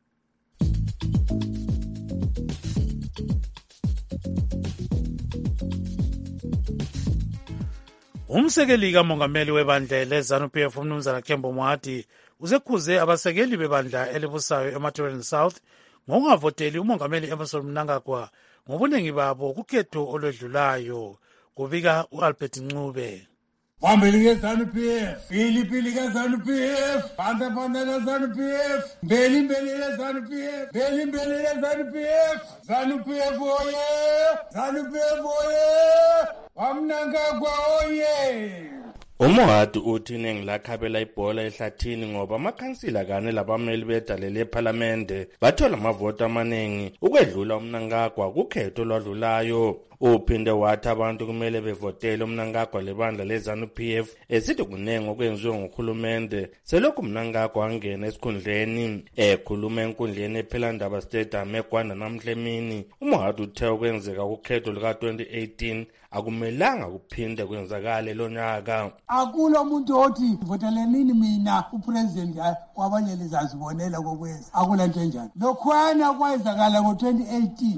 Umsekeli kamongameli webandla leZANU-P F umnumzana Kembo Moati usekhuze abasekeli bebandla elibusayo eMatabeleland South ngokungavoteli umongameli Emmerson Mnangagwa ngobuningi babo kukhetho olwedlulayo. Kubika uAlbert Ncube. Phambili ke-ZANU-P F, pili pili ke-ZANU-P F, phanda phanda ke-ZANU-P F, mbeli mbeli ke-ZANU-P F, mbeli mbeli ke-ZANU-P F, ZANU-P F oye, ZANU-P F oye, waMnangagwa oye. Umohati uthi iningi lakhabela ibhola ehlathini ngoba amakhansila kanye labameli bedalele ephalamende bathola amavoti amaningi ukwedlula uMnangagwa kukhetho olwadlulayo. Uphinde wathi abantu kumele bevotele uMnangagwa lebandla leZANU-P F esithi kunengi okwenziwe nguhulumende selokhu uMnangagwa angena esikhundleni. Ekhuluma enkundleni ePhelandaba Stadium eGwanda namhla emini, uMohati uthe okwenzeka kukhetho luka twenty eighteen akumelanga kuphinde kwenzakale lo nyaka. Akulo muntu othi votelenini mina upresident wabanye lizazibonela kokwenza, akulanto enjalo. Lokhwana kwenzakala ngo twenty eighteen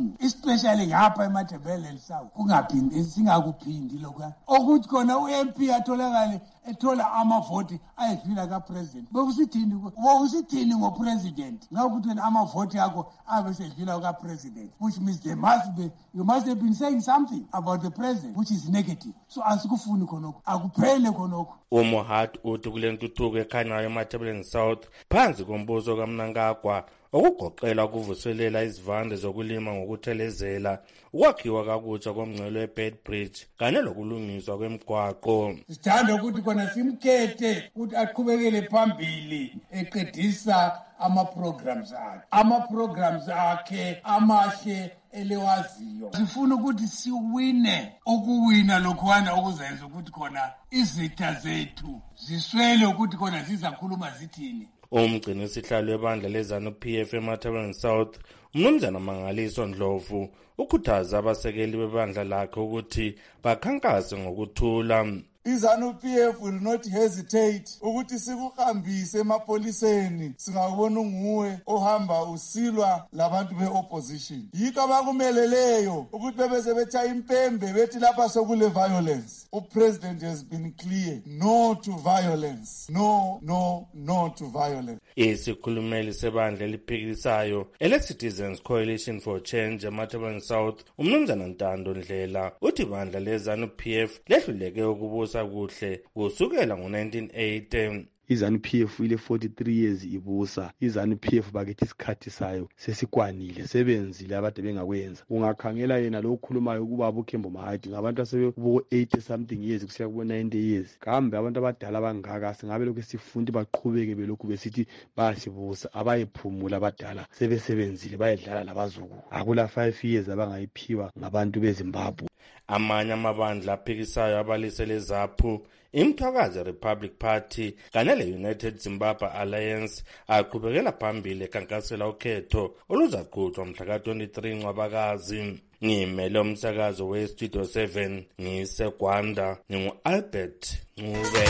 especially ngapha eMatabeleland South kungaphindi singakuphindi lokho okuthi khona u-M P atholakale ethola amavoti ayedlula kapresident bokusithini bokusithini ngopresident ngakuthi wena amavoti akho abe sedlula kapresident, which means there must be you must have been saying something about the president which is negative. So asikufuni khonokho akuphele khonokho. uMohat uthi kule ntuthuko ekhanyayo eMatabeleland South phansi kombuso kaMnangagwa okugoqela kuvuselela izivande zokulima ngokuthelezela, ukwakhiwa kakutsha komngcele weBed Bridge kanye lokulungiswa kwemigwaqo. Sithanda ukuthi khona simkhethe ukuthi aqhubekele phambili eqedisa ama-programs akhe ama-programs akhe amahle elewaziyo. Sifuna ukuthi siwine ukuwina lokhwana okuzenza ukuthi khona izitha zethu ziswele ukuthi khona zizakhuluma zithini. Umgcini wesihlalo webandla leZANU-P F eMatabeleland South, uMnumzana Mangaliso Ndlovu, ukhuthaza abasekeli bebandla lakhe ukuthi bakhankase ngokuthula. iZANU-P F will not hesitate ukuthi sikuhambise emapoliseni singabona nguwe ohamba usilwa labantu be-opposition. Yikho abakumeleleyo ukuthi bebese betha impembe bethi lapha sokule violence. U-President has been clear, no to violence, no, no, no to violence. Isikhulumeli sebandla eliphikisayo ele-Citizens Coalition for Change eMatabeleland South, uMnumzana Ntando Ndlela, uthi ibandla leZANU-P F lehluleke ukubusa kuhle kusukela ngo-nineteen eighty. iZANU-P F ile forty-three years ibusa. iZANU-P F bakithi isikhathi sayo sesikwanile, sebenzile abade bengakwenza. Ungakhangela yena lo ukhulumayo ukuba uKhembo Mahadi ngabantu asebekubo eighty something years kusiya kubo ninety years. Kambe abantu abadala bangaka singabe lokho sifundi baqhubeke belokhu besithi bayasibusa, abayiphumula abadala sebesebenzile bayedlala labazuku. Akula five years abangayiphiwa ngabantu beZimbabwe. Amanye amabandla aphikisayo abalisele ZAPU, iMthwakazi Republic Party kanye le-United Zimbabwe Alliance aqhubekela phambili ekhankasela ukhetho oluzaqhutshwa mhla ka twenty-three Ncwabakazi. Ngimele umsakazo we-Studio seven ngiseGwanda, ngingu-Albert Ncube.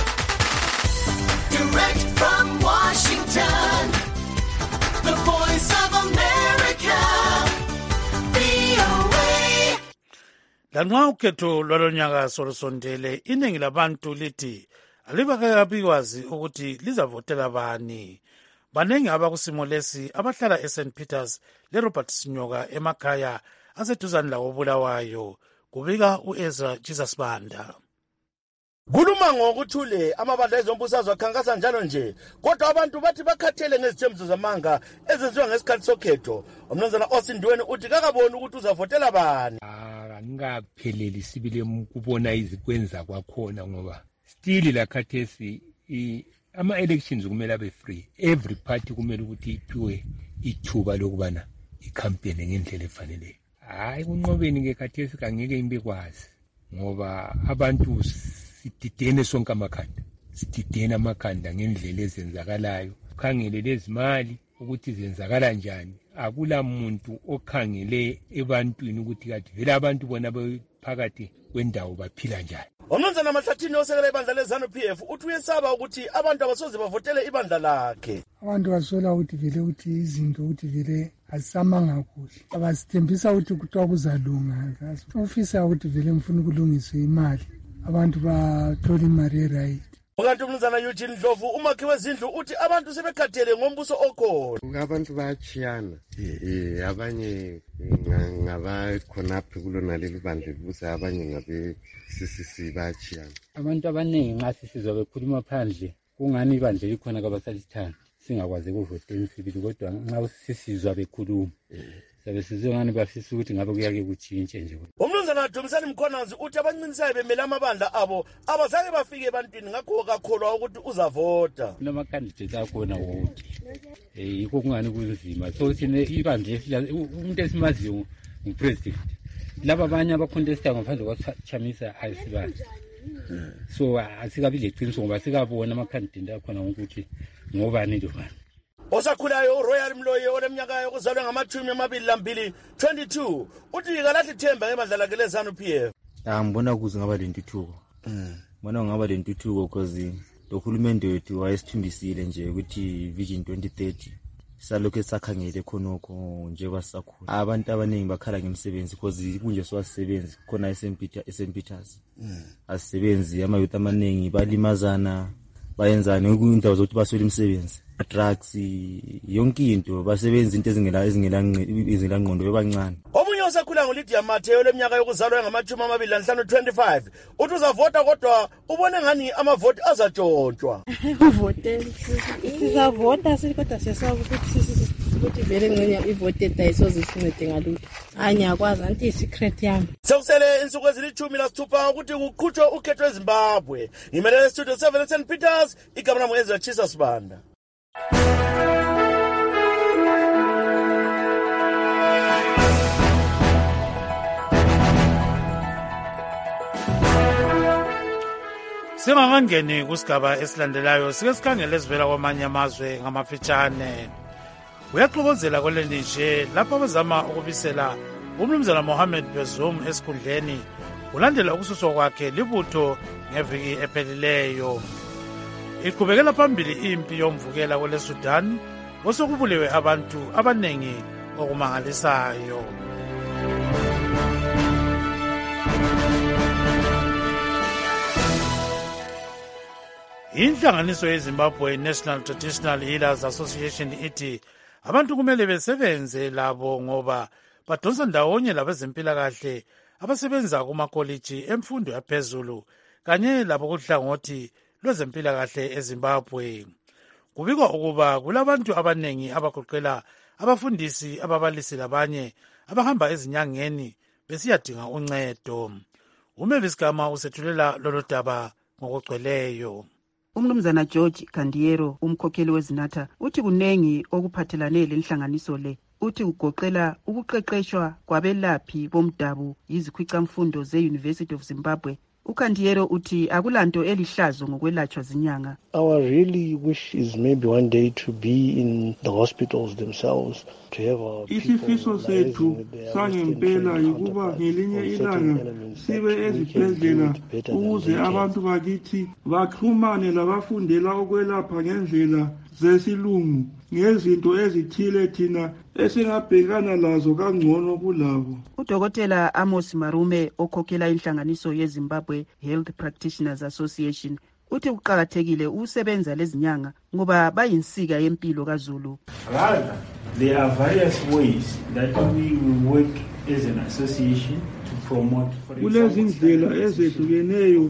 Direct from Washington, the voice of America, V O A. Lanxa ukhetho lwalonyaka solusondele, iningi labantu lithi alibakabikwazi ukuthi lizavotela bani. Banengi abakusimo lesi abahlala eSaint Peters leRobert Sinyoka emakhaya aseduzane lawo Bulawayo, kubika uEzra Jesus Banda. Kuluma ngokuthule amabandla ezombusazwe akhankasa njalo nje, kodwa abantu bathi bakhathele ngezithembiso zamanga ezenziwa ngesikhathi sokhetho. Umnumzana Osindweni uthi kakaboni ukuthi uzavotela bani. Ngingapheleli sibile ukubona izikwenza kwakhona ngoba still la khathesi ama elections kumele abe free. Every party kumele ukuthi iphiwe ithuba lokubana icampaign ngendlela efaneleyo. Hayi kunqobeni ke khathesi kangeke imbe kwazi ngoba abantu sididene sonke amakhanda. Sididene amakhanda ngendlela ezenzakalayo. Khangele lezimali ukuthi zenzakala njani. Akula muntu okhangele ebantwini ukuthi kathi vele abantu bona bephakathi kwendawo baphila njani. Umnumzana Mahlathini osekela ibandla leZANU-P F uthi uyesaba ukuthi abantu abasoze bavotele ibandla lakhe. Abantu basola ukuthi vele ukuthi izinto ukuthi vele azisamanga kuhle. Abasithembisa ukuthi kuthiwa kuzalunga. Ofisa ukuthi vele mfuna ukulungiswa imali. Abantu bathola imali e-right. Ukanti umnumzana Eugene Ndlovu umakhi wezindlu uthi abantu sebekhathele ngombuso okhona. Abantu bayachiyana. Eh abanye ngabakhonaphi kulona leli bandla libusa, abanye ngabe C C C bayachiyana. Abantu abaningi nxa sisizwa bekhuluma phandle kungani ibandla likhona kabasalisithana singakwazi ukuvotela sibili, kodwa nxa sisizwa bekhuluma sabe sizwe ngani bafisa ukuthi ngabe kuyake kutshintshe nje. Umnumzana Dumisani Mkhonanzi uthi abancincisayo bemele amabandla abo abazake bafike ebantwini ngakho kakholwa ukuthi uzavota. Kunama-candidates akhona wonke eh yikho kungani kunzima. So thina ibandla umuntu esimaziyo ngupresident, laba abanye abacontesta ngaphandle kwaChamisa ayisibazi. So asikabi leqiniso ngoba sikabona ama-candidate akhona ukuthi ngobani lobani. Osakhulayo uRoyal Mloye oleminyaka yokuzalwa ngamathumi amabili lambili twenty-two uthi kalahli themba ngebandla lakhe leZANU-P F. Ah ngibona kuze ngaba lentuthuko. Ngibona ngaba lentuthuko because lo hulumende wethu wayesithumbisile nje ukuthi Vision twenty thirty salokho esakhangele khonokho njengoba sisakhula. Abantu abaningi bakhala ngemisebenzi because kunje siwasebenzi khona eSaint Peters. Asisebenzi ama-youth amaningi balimazana bayenzani indawo zokuthi baswele imisebenzi. Drugs yonke into basebenza into ezingela ezingela ezingela ngqondo bebancane. Omunye osakhula nguLydia Mateo leminyaka yokuzalwa ngamajumi amabili lanhlanu twenty-five uthi uzavota kodwa ubone ngani amavoti azatshontshwa. Uvote sizavota kodwa siyasaba ukuthi ukuthi vele ngene ivote dayisoze sincede ngalutho. Anyakwazi anti secret yami. Sekusele insuku ezilithumi lasithupha ukuthi kuqhutshwe ukhetho eZimbabwe. Ngimelele studio seven e Saint Peters igama lami Ezra Chisa Sibanda. Singakangeni kusigaba esilandelayo sike sikhangele esivela kwamanye amazwe ngamafitshane. Uyaxokozela kolendishe lapho bezama ukubisela umnumzana Mohammed Bazoum esikhundleni ulandela ukususwa kwakhe libutho ngeviki ephelileyo. Iqhubekela phambili impi yomvukela kwele Sudan osokubulewe abantu abanengi okumangalisayo. Inhlanganiso yeZimbabwe National Traditional Healers Association ithi abantu kumele besebenze labo ngoba badonsa ndawonye labezempilakahle abasebenza kumakoliji emfundo yaphezulu kanye labo kuhlangothi lwezempilakahle eZimbabwe. Kubikwa ukuba kulabantu abanengi abagoqela abafundisi, ababalisi labanye abahamba ezinyangeni besiyadinga uncedo. Umavis Gama usethulela lolo daba ngokugcweleyo. Umnumzana George Kandiero umkhokheli wezinatha uthi kunengi okuphathelane lenhlanganiso le. Uthi kugoqela ukuqeqeshwa kwabelaphi bomdabu yizikhwicamfundo ze-University of Zimbabwe. uKandiero uthi akulanto elihlazo ngokwelatshwa zinyanga. Our really wish is maybe one day to be in the hospitals themselves, to have our isifiso sethu sangempela yikuba ngelinye ilanga sibe ezibhedlela ukuze abantu bakithi baxhumane labafundela ukwelapha ngendlela zesilungu ngezinto ezithile thina esingabhekana lazo kangcono kulabo. Udokotela Amos Marume okhokhela inhlanganiso yeZimbabwe Health Practitioners Association uthi kuqakathekile ukusebenza lezinyanga ngoba bayinsika yempilo kaZulu. Rather, there are various ways that we will work as an association to promote, for kulezi ndlela ezehlukeneyo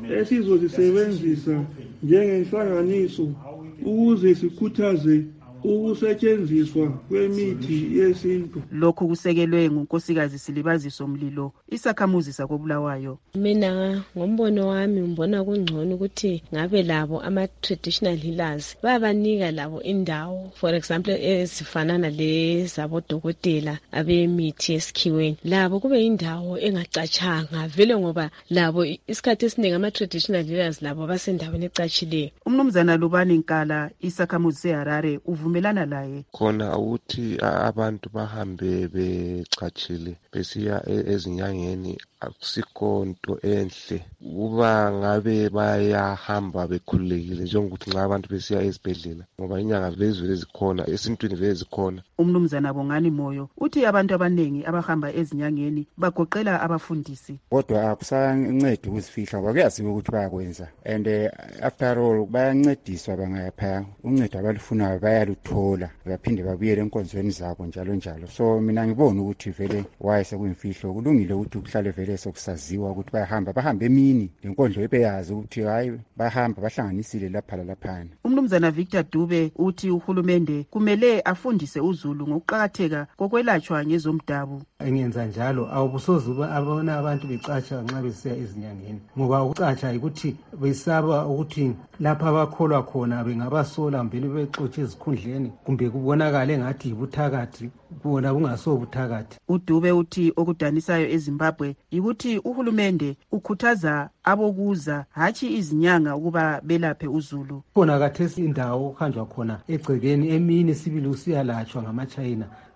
esizozisebenzisa njengenhlanganiso ukuze sikhuthaze ukusetshenziswa kwemithi yesintu. Lokhu kusekelwe ngunkosikazi Silibaziso Mlilo isakhamuzi sakobulawayo. Mina ngombono wami ngibona kungcono ukuthi ngabe labo ama traditional healers bayabanika labo indawo, for example ezifanana lezabo dokotela abemithi yesikhiweni, labo kube indawo engacatshanga vele ngoba labo isikhathi esiningi ama traditional healers labo basendaweni ecatshileyo. Umnumzana Lubani Nkala isakhamuzi seHarare uvumelana laye. Khona ukuthi abantu bahambe becatshile besiya ezinyangeni akusikho nto enhle, kuba ngabe bayahamba bekhululekile njengokuthi nxa abantu besiya ezibhedlela ngoba inyanga vezwe ezikhona esintwini vele zikhona. Umnumzana Bongani Moyo uthi abantu abanengi abahamba ezinyangeni bagoqela abafundisi. Kodwa akusancedi ukuzifihla ngoba kuyaziwa ukuthi bayakwenza, and uh, after all bayancediswa bangayapha uncedo abalufunayo bayaluthola baphinde babuyele enkonzweni zabo njalo njalo. So mina ngibona ukuthi vele wayese kuyimfihlo kulungile ukuthi kuhlale vele sokusaziwa ukuthi bayahamba bahambe emini lenkondlo ebeyazi ukuthi hayi bahamba bahlanganisile lapha laphana. Umnumzana Victor Dube uthi uhulumende kumele afundise uZulu ngokuqhakatheka kokwelatshwa ngezomdabu. Engenza njalo awubusozuba abona abantu becatsha nxa besiya ezinyangeni ngoba ukucatsha ukuthi besaba ukuthi lapha abakholwa khona bengabasola mbele bexotshe ezikhundleni kumbe kubonakale ngathi yibuthakathi kubona kungasobuthakathi. uDube uthi okudanisayo eZimbabwe ukuthi uhulumende ukhuthaza abokuza hatshi izinyanga ukuba belaphe uZulu. Khona kathesi indawo okuhanjwa khona egcekeni emini sibili usiyalatshwa ngamaChina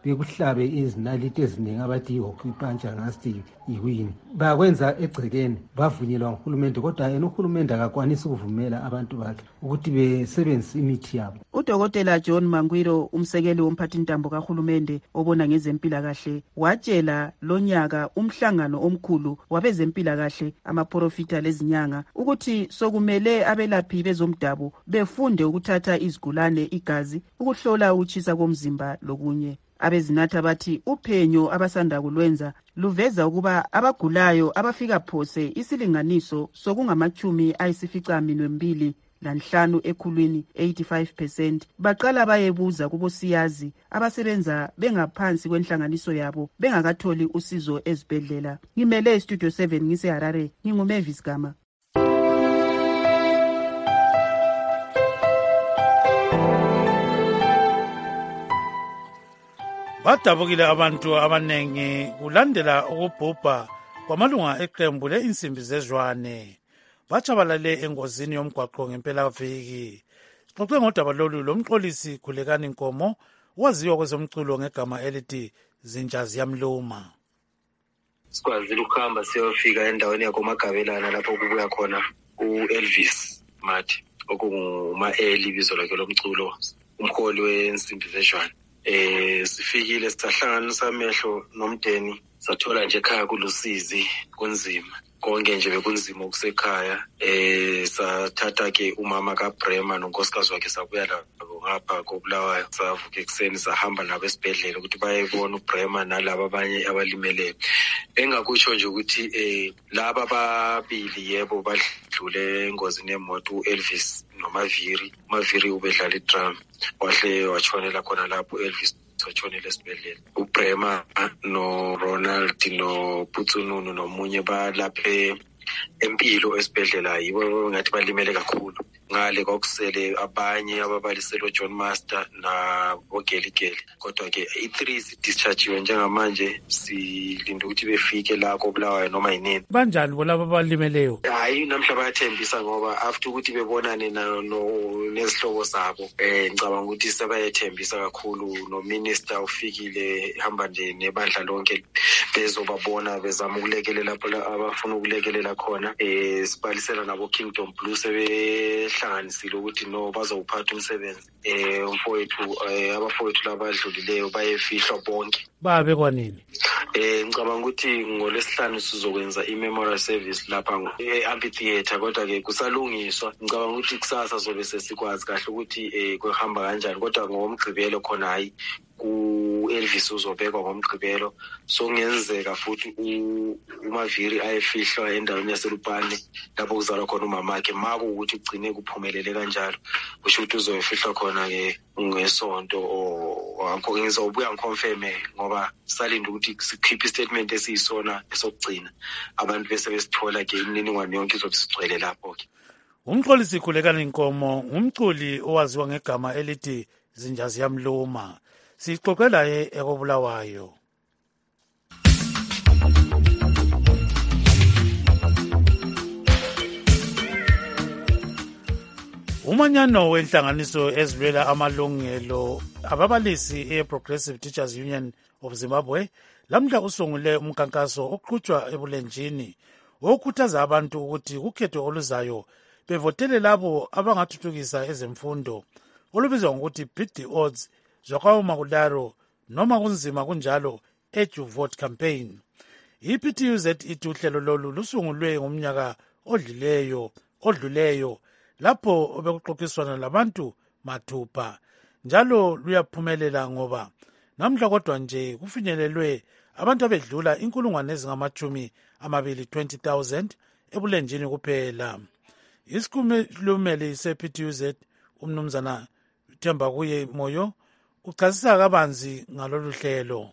bekuhlabe izinaliti eziningi abathi i-hookipanja ngasithi iwini. Bakwenza egcekeni bavunyelwa nguhulumende, kodwa yena uhulumende akakwanisi ukuvumela abantu bakhe ukuthi besebenzise imithi yabo. Udokotela John Mangwiro, umsekeli womphathintambo kahulumende obona ngezempilakahle, watshela lonyaka umhlangano omkhulu wabezempilakahle amaprofita lezinyanga ukuthi sokumele abelaphi bezomdabu befunde ukuthatha izigulane igazi, ukuhlola ukutshisa komzimba lokunye. Abezinatha bathi uphenyo abasanda kulwenza luveza ukuba abagulayo abafika phose isilinganiso sokungamachumi ayisifica minwe mbili lanhlanu ekhulwini eighty-five percent baqala bayebuza kubosiyazi abasebenza bengaphansi kwenhlanganiso yabo bengakatholi usizo ezibhedlela. Ngimele Studio seven ngise Harare, nginguMavis Gama. Badabukile abantu abanengi kulandela ukubhubha kwamalunga eqembu le-insimbi zezwane. Batshabalale engozini yomgwaqo ngempelaviki. Sixoxe ngodaba lolu lomxolisi Khulekani Nkomo, waziwa kwezomculo ngegama elithi Zinja Ziyamluma. Sikwazile ukuhamba siyofika endaweni yakoMagabelana lapho kubuya khona u-Elvis Mathi, okunguma-eli ibizo lakhe lomculo, umholi wensimbi zezwane. Eh sifikile sahlanganisa amehlo nomdeni, sathola nje ekhaya kulusizi kunzima. Konke nje bekunzima ukusekhaya. Eh sathatha ke umama kaBrema nonkosikazi wakhe sabuya lapho ngapha koBulawayo. Savuka ekseni sahamba nabo esibhedlela ukuthi bayebona uBrema nalabo abanye abalimeleyo. Engakutsho nje ukuthi eh laba babili yebo badlule engozini yemoto uElvis noMaviri. Maviri ubedlala idrum, wahle watshonela khona lapho uElvis watshonela esibhedlela. uBrema no Ronald no Putsununu nomunye balaphe empilo esibhedlela, yibo ngathi balimele kakhulu. Ngale kwakusele abanye ababaliselo John Master na Ogeligeli, kodwa ke i-three discharge njengamanje silinda ukuthi befike la koBulawayo noma yinini. Banjani bolabo balimeleyo? Hayi namhla bayathembisa ngoba after ukuthi bebonane na no nezihlobo zabo, eh ngicabanga ukuthi sebayethembisa kakhulu. No minister ufikile hamba nje nebandla lonke bezobabona bezama ukulekelela lapho abafuna ukulekelela khona. Eh sibalisela nabo Kingdom Blue sebe hlanganisile ukuthi no bazowuphatha umsebenzi. Eh umfowethu abafowethu labadlulileyo bayefihlwa bonke. Babe kwanini? Eh ngicabanga ukuthi ngolesihlanu sizokwenza i-memorial service lapha e-amphitheater, kodwa ke kusalungiswa. Ngicabanga ukuthi kusasa zobe sesikwazi kahle ukuthi eh kuhamba kanjani, kodwa ngomgcibelo khona hayi ku-Elvis uzobekwa ngomgqibelo. So ngenzeka futhi uMaviri ayefihlwa endaweni yaseLupane lapho kuzalwa khona umamakhe. Maku ukuthi ugcine kuphumelele kanjalo, kusho ukuthi uzofihlwa khona ke ngesonto wakho. Ngizobuya ngiconfirme ngoba salinda ukuthi sikhiphe istatement esiyisona esokugcina, abantu bese besithola ke imininingwane yonke izobe sigcwele lapho ke. Umxolisi Khulekani Nkomo ngumculi owaziwa ngegama elithi Zinja Ziyamluma. Sixoxela ye ekoBulawayo. Umanyano wenhlanganiso ezilwela amalungelo ababalisi e-Progressive Teachers Union of Zimbabwe lamhla usungule umkankaso oqhutshwa ebulenjini wokukhuthaza abantu ukuthi kukhetho oluzayo bevotele labo abangathuthukisa ezemfundo olubizwa ngokuthi beat the odds zwakwamakularo noma kunzima kunjalo Edge Vote Campaign. I-P T U Z ithi uhlelo lolu lusungulwe ngomnyaka odluleyo odluleyo lapho bekuxoxiswana labantu mathupha, njalo luyaphumelela ngoba namhla kodwa nje kufinyelelwe abantu abedlula inkulungwane ezingamachumi amabili twenty thousand ebulenjini kuphela. Isikhulumeli se-P T U Z umnumzana Themba kuye Moyo uchasisa kabanzi ngalolu hlelo.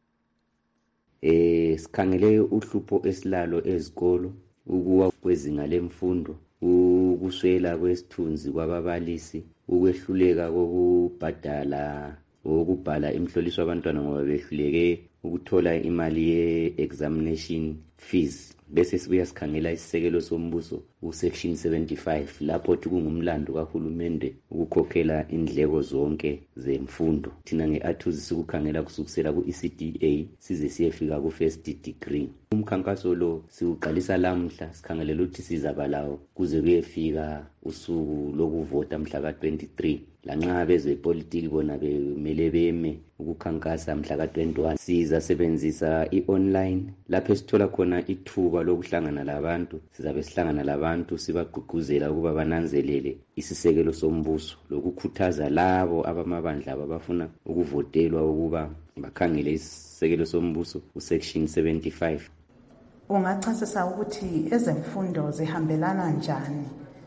Eh sikhangele uhlupho esilalo ezikolo, ukuwa kwezinga lemfundo, ukuswela kwesithunzi kwababalisi, ukwehluleka kokubhadala ukubhala imhloliso abantwana ngoba behluleke ukuthola imali ye-examination fees bese sibuya sikhangela isisekelo sombuso usection seventy-five lapho thi kungumlando kahulumende ukukhokhela indleko zonke zemfundo. Thina nge-athuzi sikukhangela kusukisela ku-E C D A size siyefika ku-first degree. Umkhankaso lo siwuqalisa lamhla sikhangelela ukuthi sizabalawo kuze kuyefika usuku lokuvota mhla ka twenty-three. Lanxa bezepolitiki bona bemele beme ukukhankasa mhla ka twenty-one. Sizasebenzisa i-online lapho sithola khona ithuba lokuhlangana labantu. Sizabe sihlangana labantu sibagqugquzela ukuba bananzelele isisekelo sombuso lokukhuthaza labo abamabandla abafuna ukuvotelwa ukuba bakhangele isisekelo sombuso usection seventy-five. Ungachasisa ukuthi ezemfundo zihambelana njani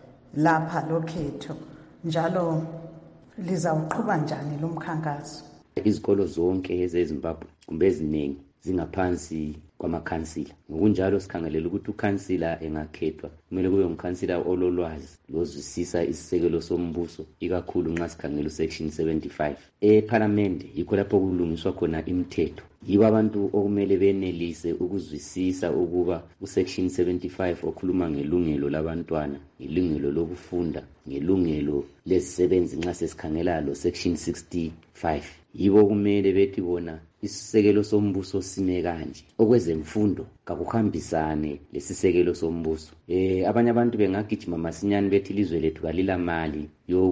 lapha lokhetho njalo lizawuqhuba njani lo mkhankaso? Izikolo zonke ezeZimbabwe kumbe eziningi zingaphansi kwamakhansila. Ngokunjalo sikhangelela ukuthi ukhansila engakhethwa kumele kube umkhansila ololwazi lozwisisa isisekelo sombuso ikakhulu nxa sikhangela usection seventy-five. Eparlamente yikho lapho kulungiswa khona imithetho. Yibo abantu okumele benelise ukuzwisisa ukuba usection seventy-five okhuluma ngelungelo labantwana, ngelungelo lokufunda, ngelungelo lezisebenzi nxa sesikhangela lo section sixty-five. Yibo kumele bethi bona isisekelo sombuso sime kanje. Okwezemfundo kakuhambisane lesisekelo sombuso. Eh abanye abantu bengagijima masinyane bethi ilizwe lethu kalila mali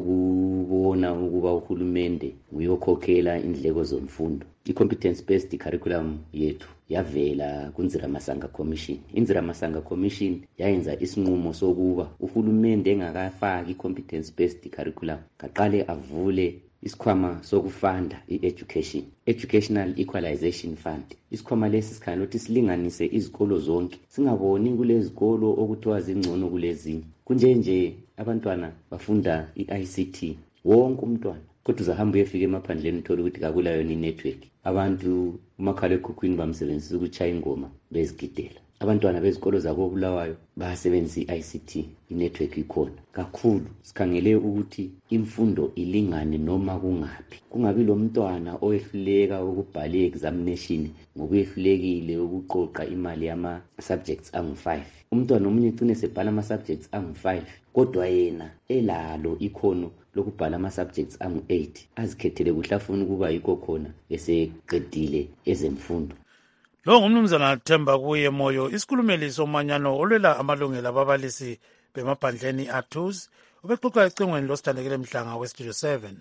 yokubona ukuba uhulumende uyokhokhela indleko zomfundo. I-competence based curriculum yethu yavela kunzira masanga commission. Inzira masanga commission yayenza isinqumo sokuba uhulumende engakafaki i-competence based curriculum kaqale avule isikhwama sokufanda i-education, educational equalization fund. Isikhwama lesi sikhangela ukuthi silinganise izikolo zonke, singaboni kulezi zikolo okuthiwa zingcono kulezinye. Kunje nje abantwana bafunda i-I C T wonke umntwana, kodwa uzahamba uyefika emaphandleni uthola ukuthi kakulayo ni network. Abantu umakhalekhukhwini bamsebenzisa ukuchaya ingoma bezigidela. Abantwana bezikolo zakobulawayo basebenzisa i-I C T, i-network ikhona. Kakhulu sikhangele ukuthi imfundo ilingane noma kungaphi. Kungabi lo mntwana owehluleka ukubhala i-examination ngokuyehlulekile ukuqoqa imali yama subjects angu five. Umntwana omunye ugcine sebhala ama subjects angu five kodwa yena elalo ikhono lokubhala ama subjects angu eight. Azikhethele kuhle afuna ukuba yikho khona eseqedile ezemfundo. Lo ngumnumzana Themba kuye Moyo, isikhulumeli somanyano olwela amalungelo ababalisi bemaphandleni athuzi, ubexoxa ecingweni losithandekele Mhlanga weStudio seven.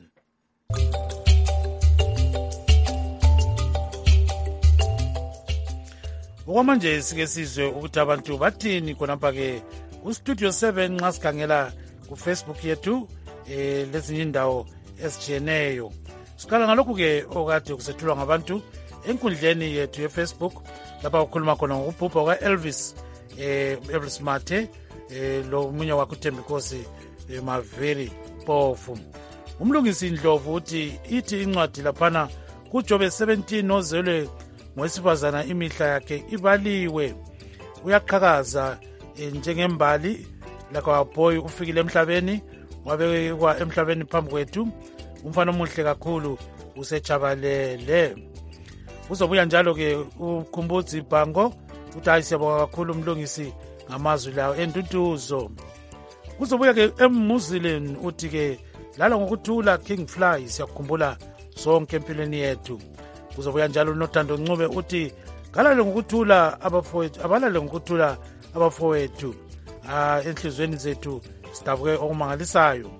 Okwamanje sike sizwe ukuthi abantu bathini khonapha ke kuStudio seven nxa sikhangela kuFacebook yethu eh lezinye indawo ezitshiyeneyo. Siqala ngalokhu ke okade kusethulwa ngabantu enkundleni yethu yeFacebook lapha ukhuluma khona ngokubhubha kwa-Elvis eh Elvis Mathe eh lo munye wakhe uThembinkosi eh, Maveri Pofu. Umlungisi Ndlovu uthi ithi incwadi laphana kuJobe seventeen ozelwe ngowesifazana imihla yakhe ibaliwe. Uyaqhakaza eh, njengembali lakwa boy ufikile emhlabeni wabekwa emhlabeni phambi kwethu. Umfana omuhle kakhulu usechabalele. Uzobuya njalo ke uKhumbuzi Bhango uthi hayi siyabonga kakhulu umlungisi ngamazwi lawo entutuzo. Uzobuya ke eMuzilin uthi ke lala ngokuthula King Fly siyakukhumbula sonke empilweni yethu. Uzobuya njalo noThando Ncube uthi kalale ngokuthula abafowethu abalale ngokuthula abafowethu ah enhlizweni zethu sidabuke okumangalisayo.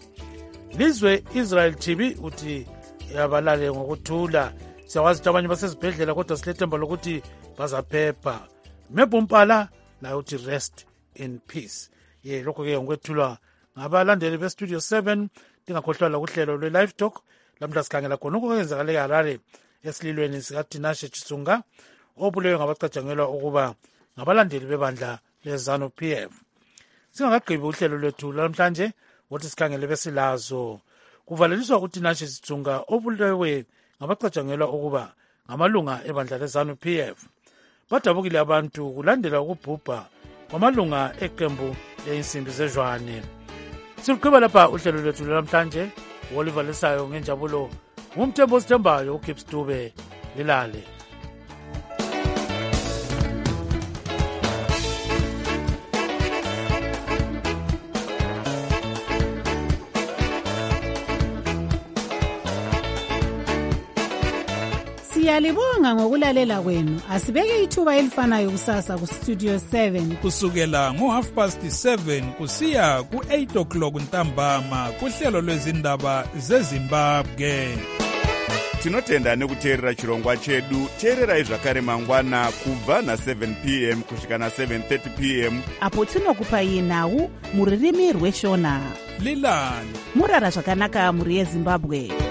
Lizwe Israel T V uthi yabalale ngokuthula. Siyawazi ukuthi abanye basezibhedlela kodwa silethemba lokuthi bazaphepha. Mebumpala naye uthi rest in peace. Ye lokho ke ngokwethulwa ngabalandeli beStudio seven. Ndingakhohlwa lokuhlelo lwe-Live Talk lamhla sikhangela khona okwenzakale eHarare esililweni sikaTinashe Chisunga obulewe ngabacatshangelwa ukuba ngabalandeli bebandla leZANU P F. Singakagqibi uhlelo lwethu namhlanje wothi sikhangele besilazo kuvaleliswa uTinashe Chisunga obulewe ngabacatshangelwa ukuba ngamalunga ebandla leZANU P F. Badabukile abantu kulandela ukubhubha kwamalunga eqembu leinsimbi zezwane. Siluqhuba lapha uhlelo lwethu namhlanje wolivalisayo ngenjabulo ngumthembo osithembayo uKips Dube lilale. Siyalibonga ngokulalela kwenu. Asibeke ithuba elifanayo kusasa ku Studio seven kusukela ngo half past seven kusiya ku eight o'clock ntambama kuhlelo lwezindaba zeZimbabwe. Tinotenda nekuteerera chirongwa chedu. Teererai zvakare mangwana kubva na seven p m kusvika na seven thirty p m apo tinokupai nhau muririmi rweshona. Lilani murara zvakanaka muri yeZimbabwe.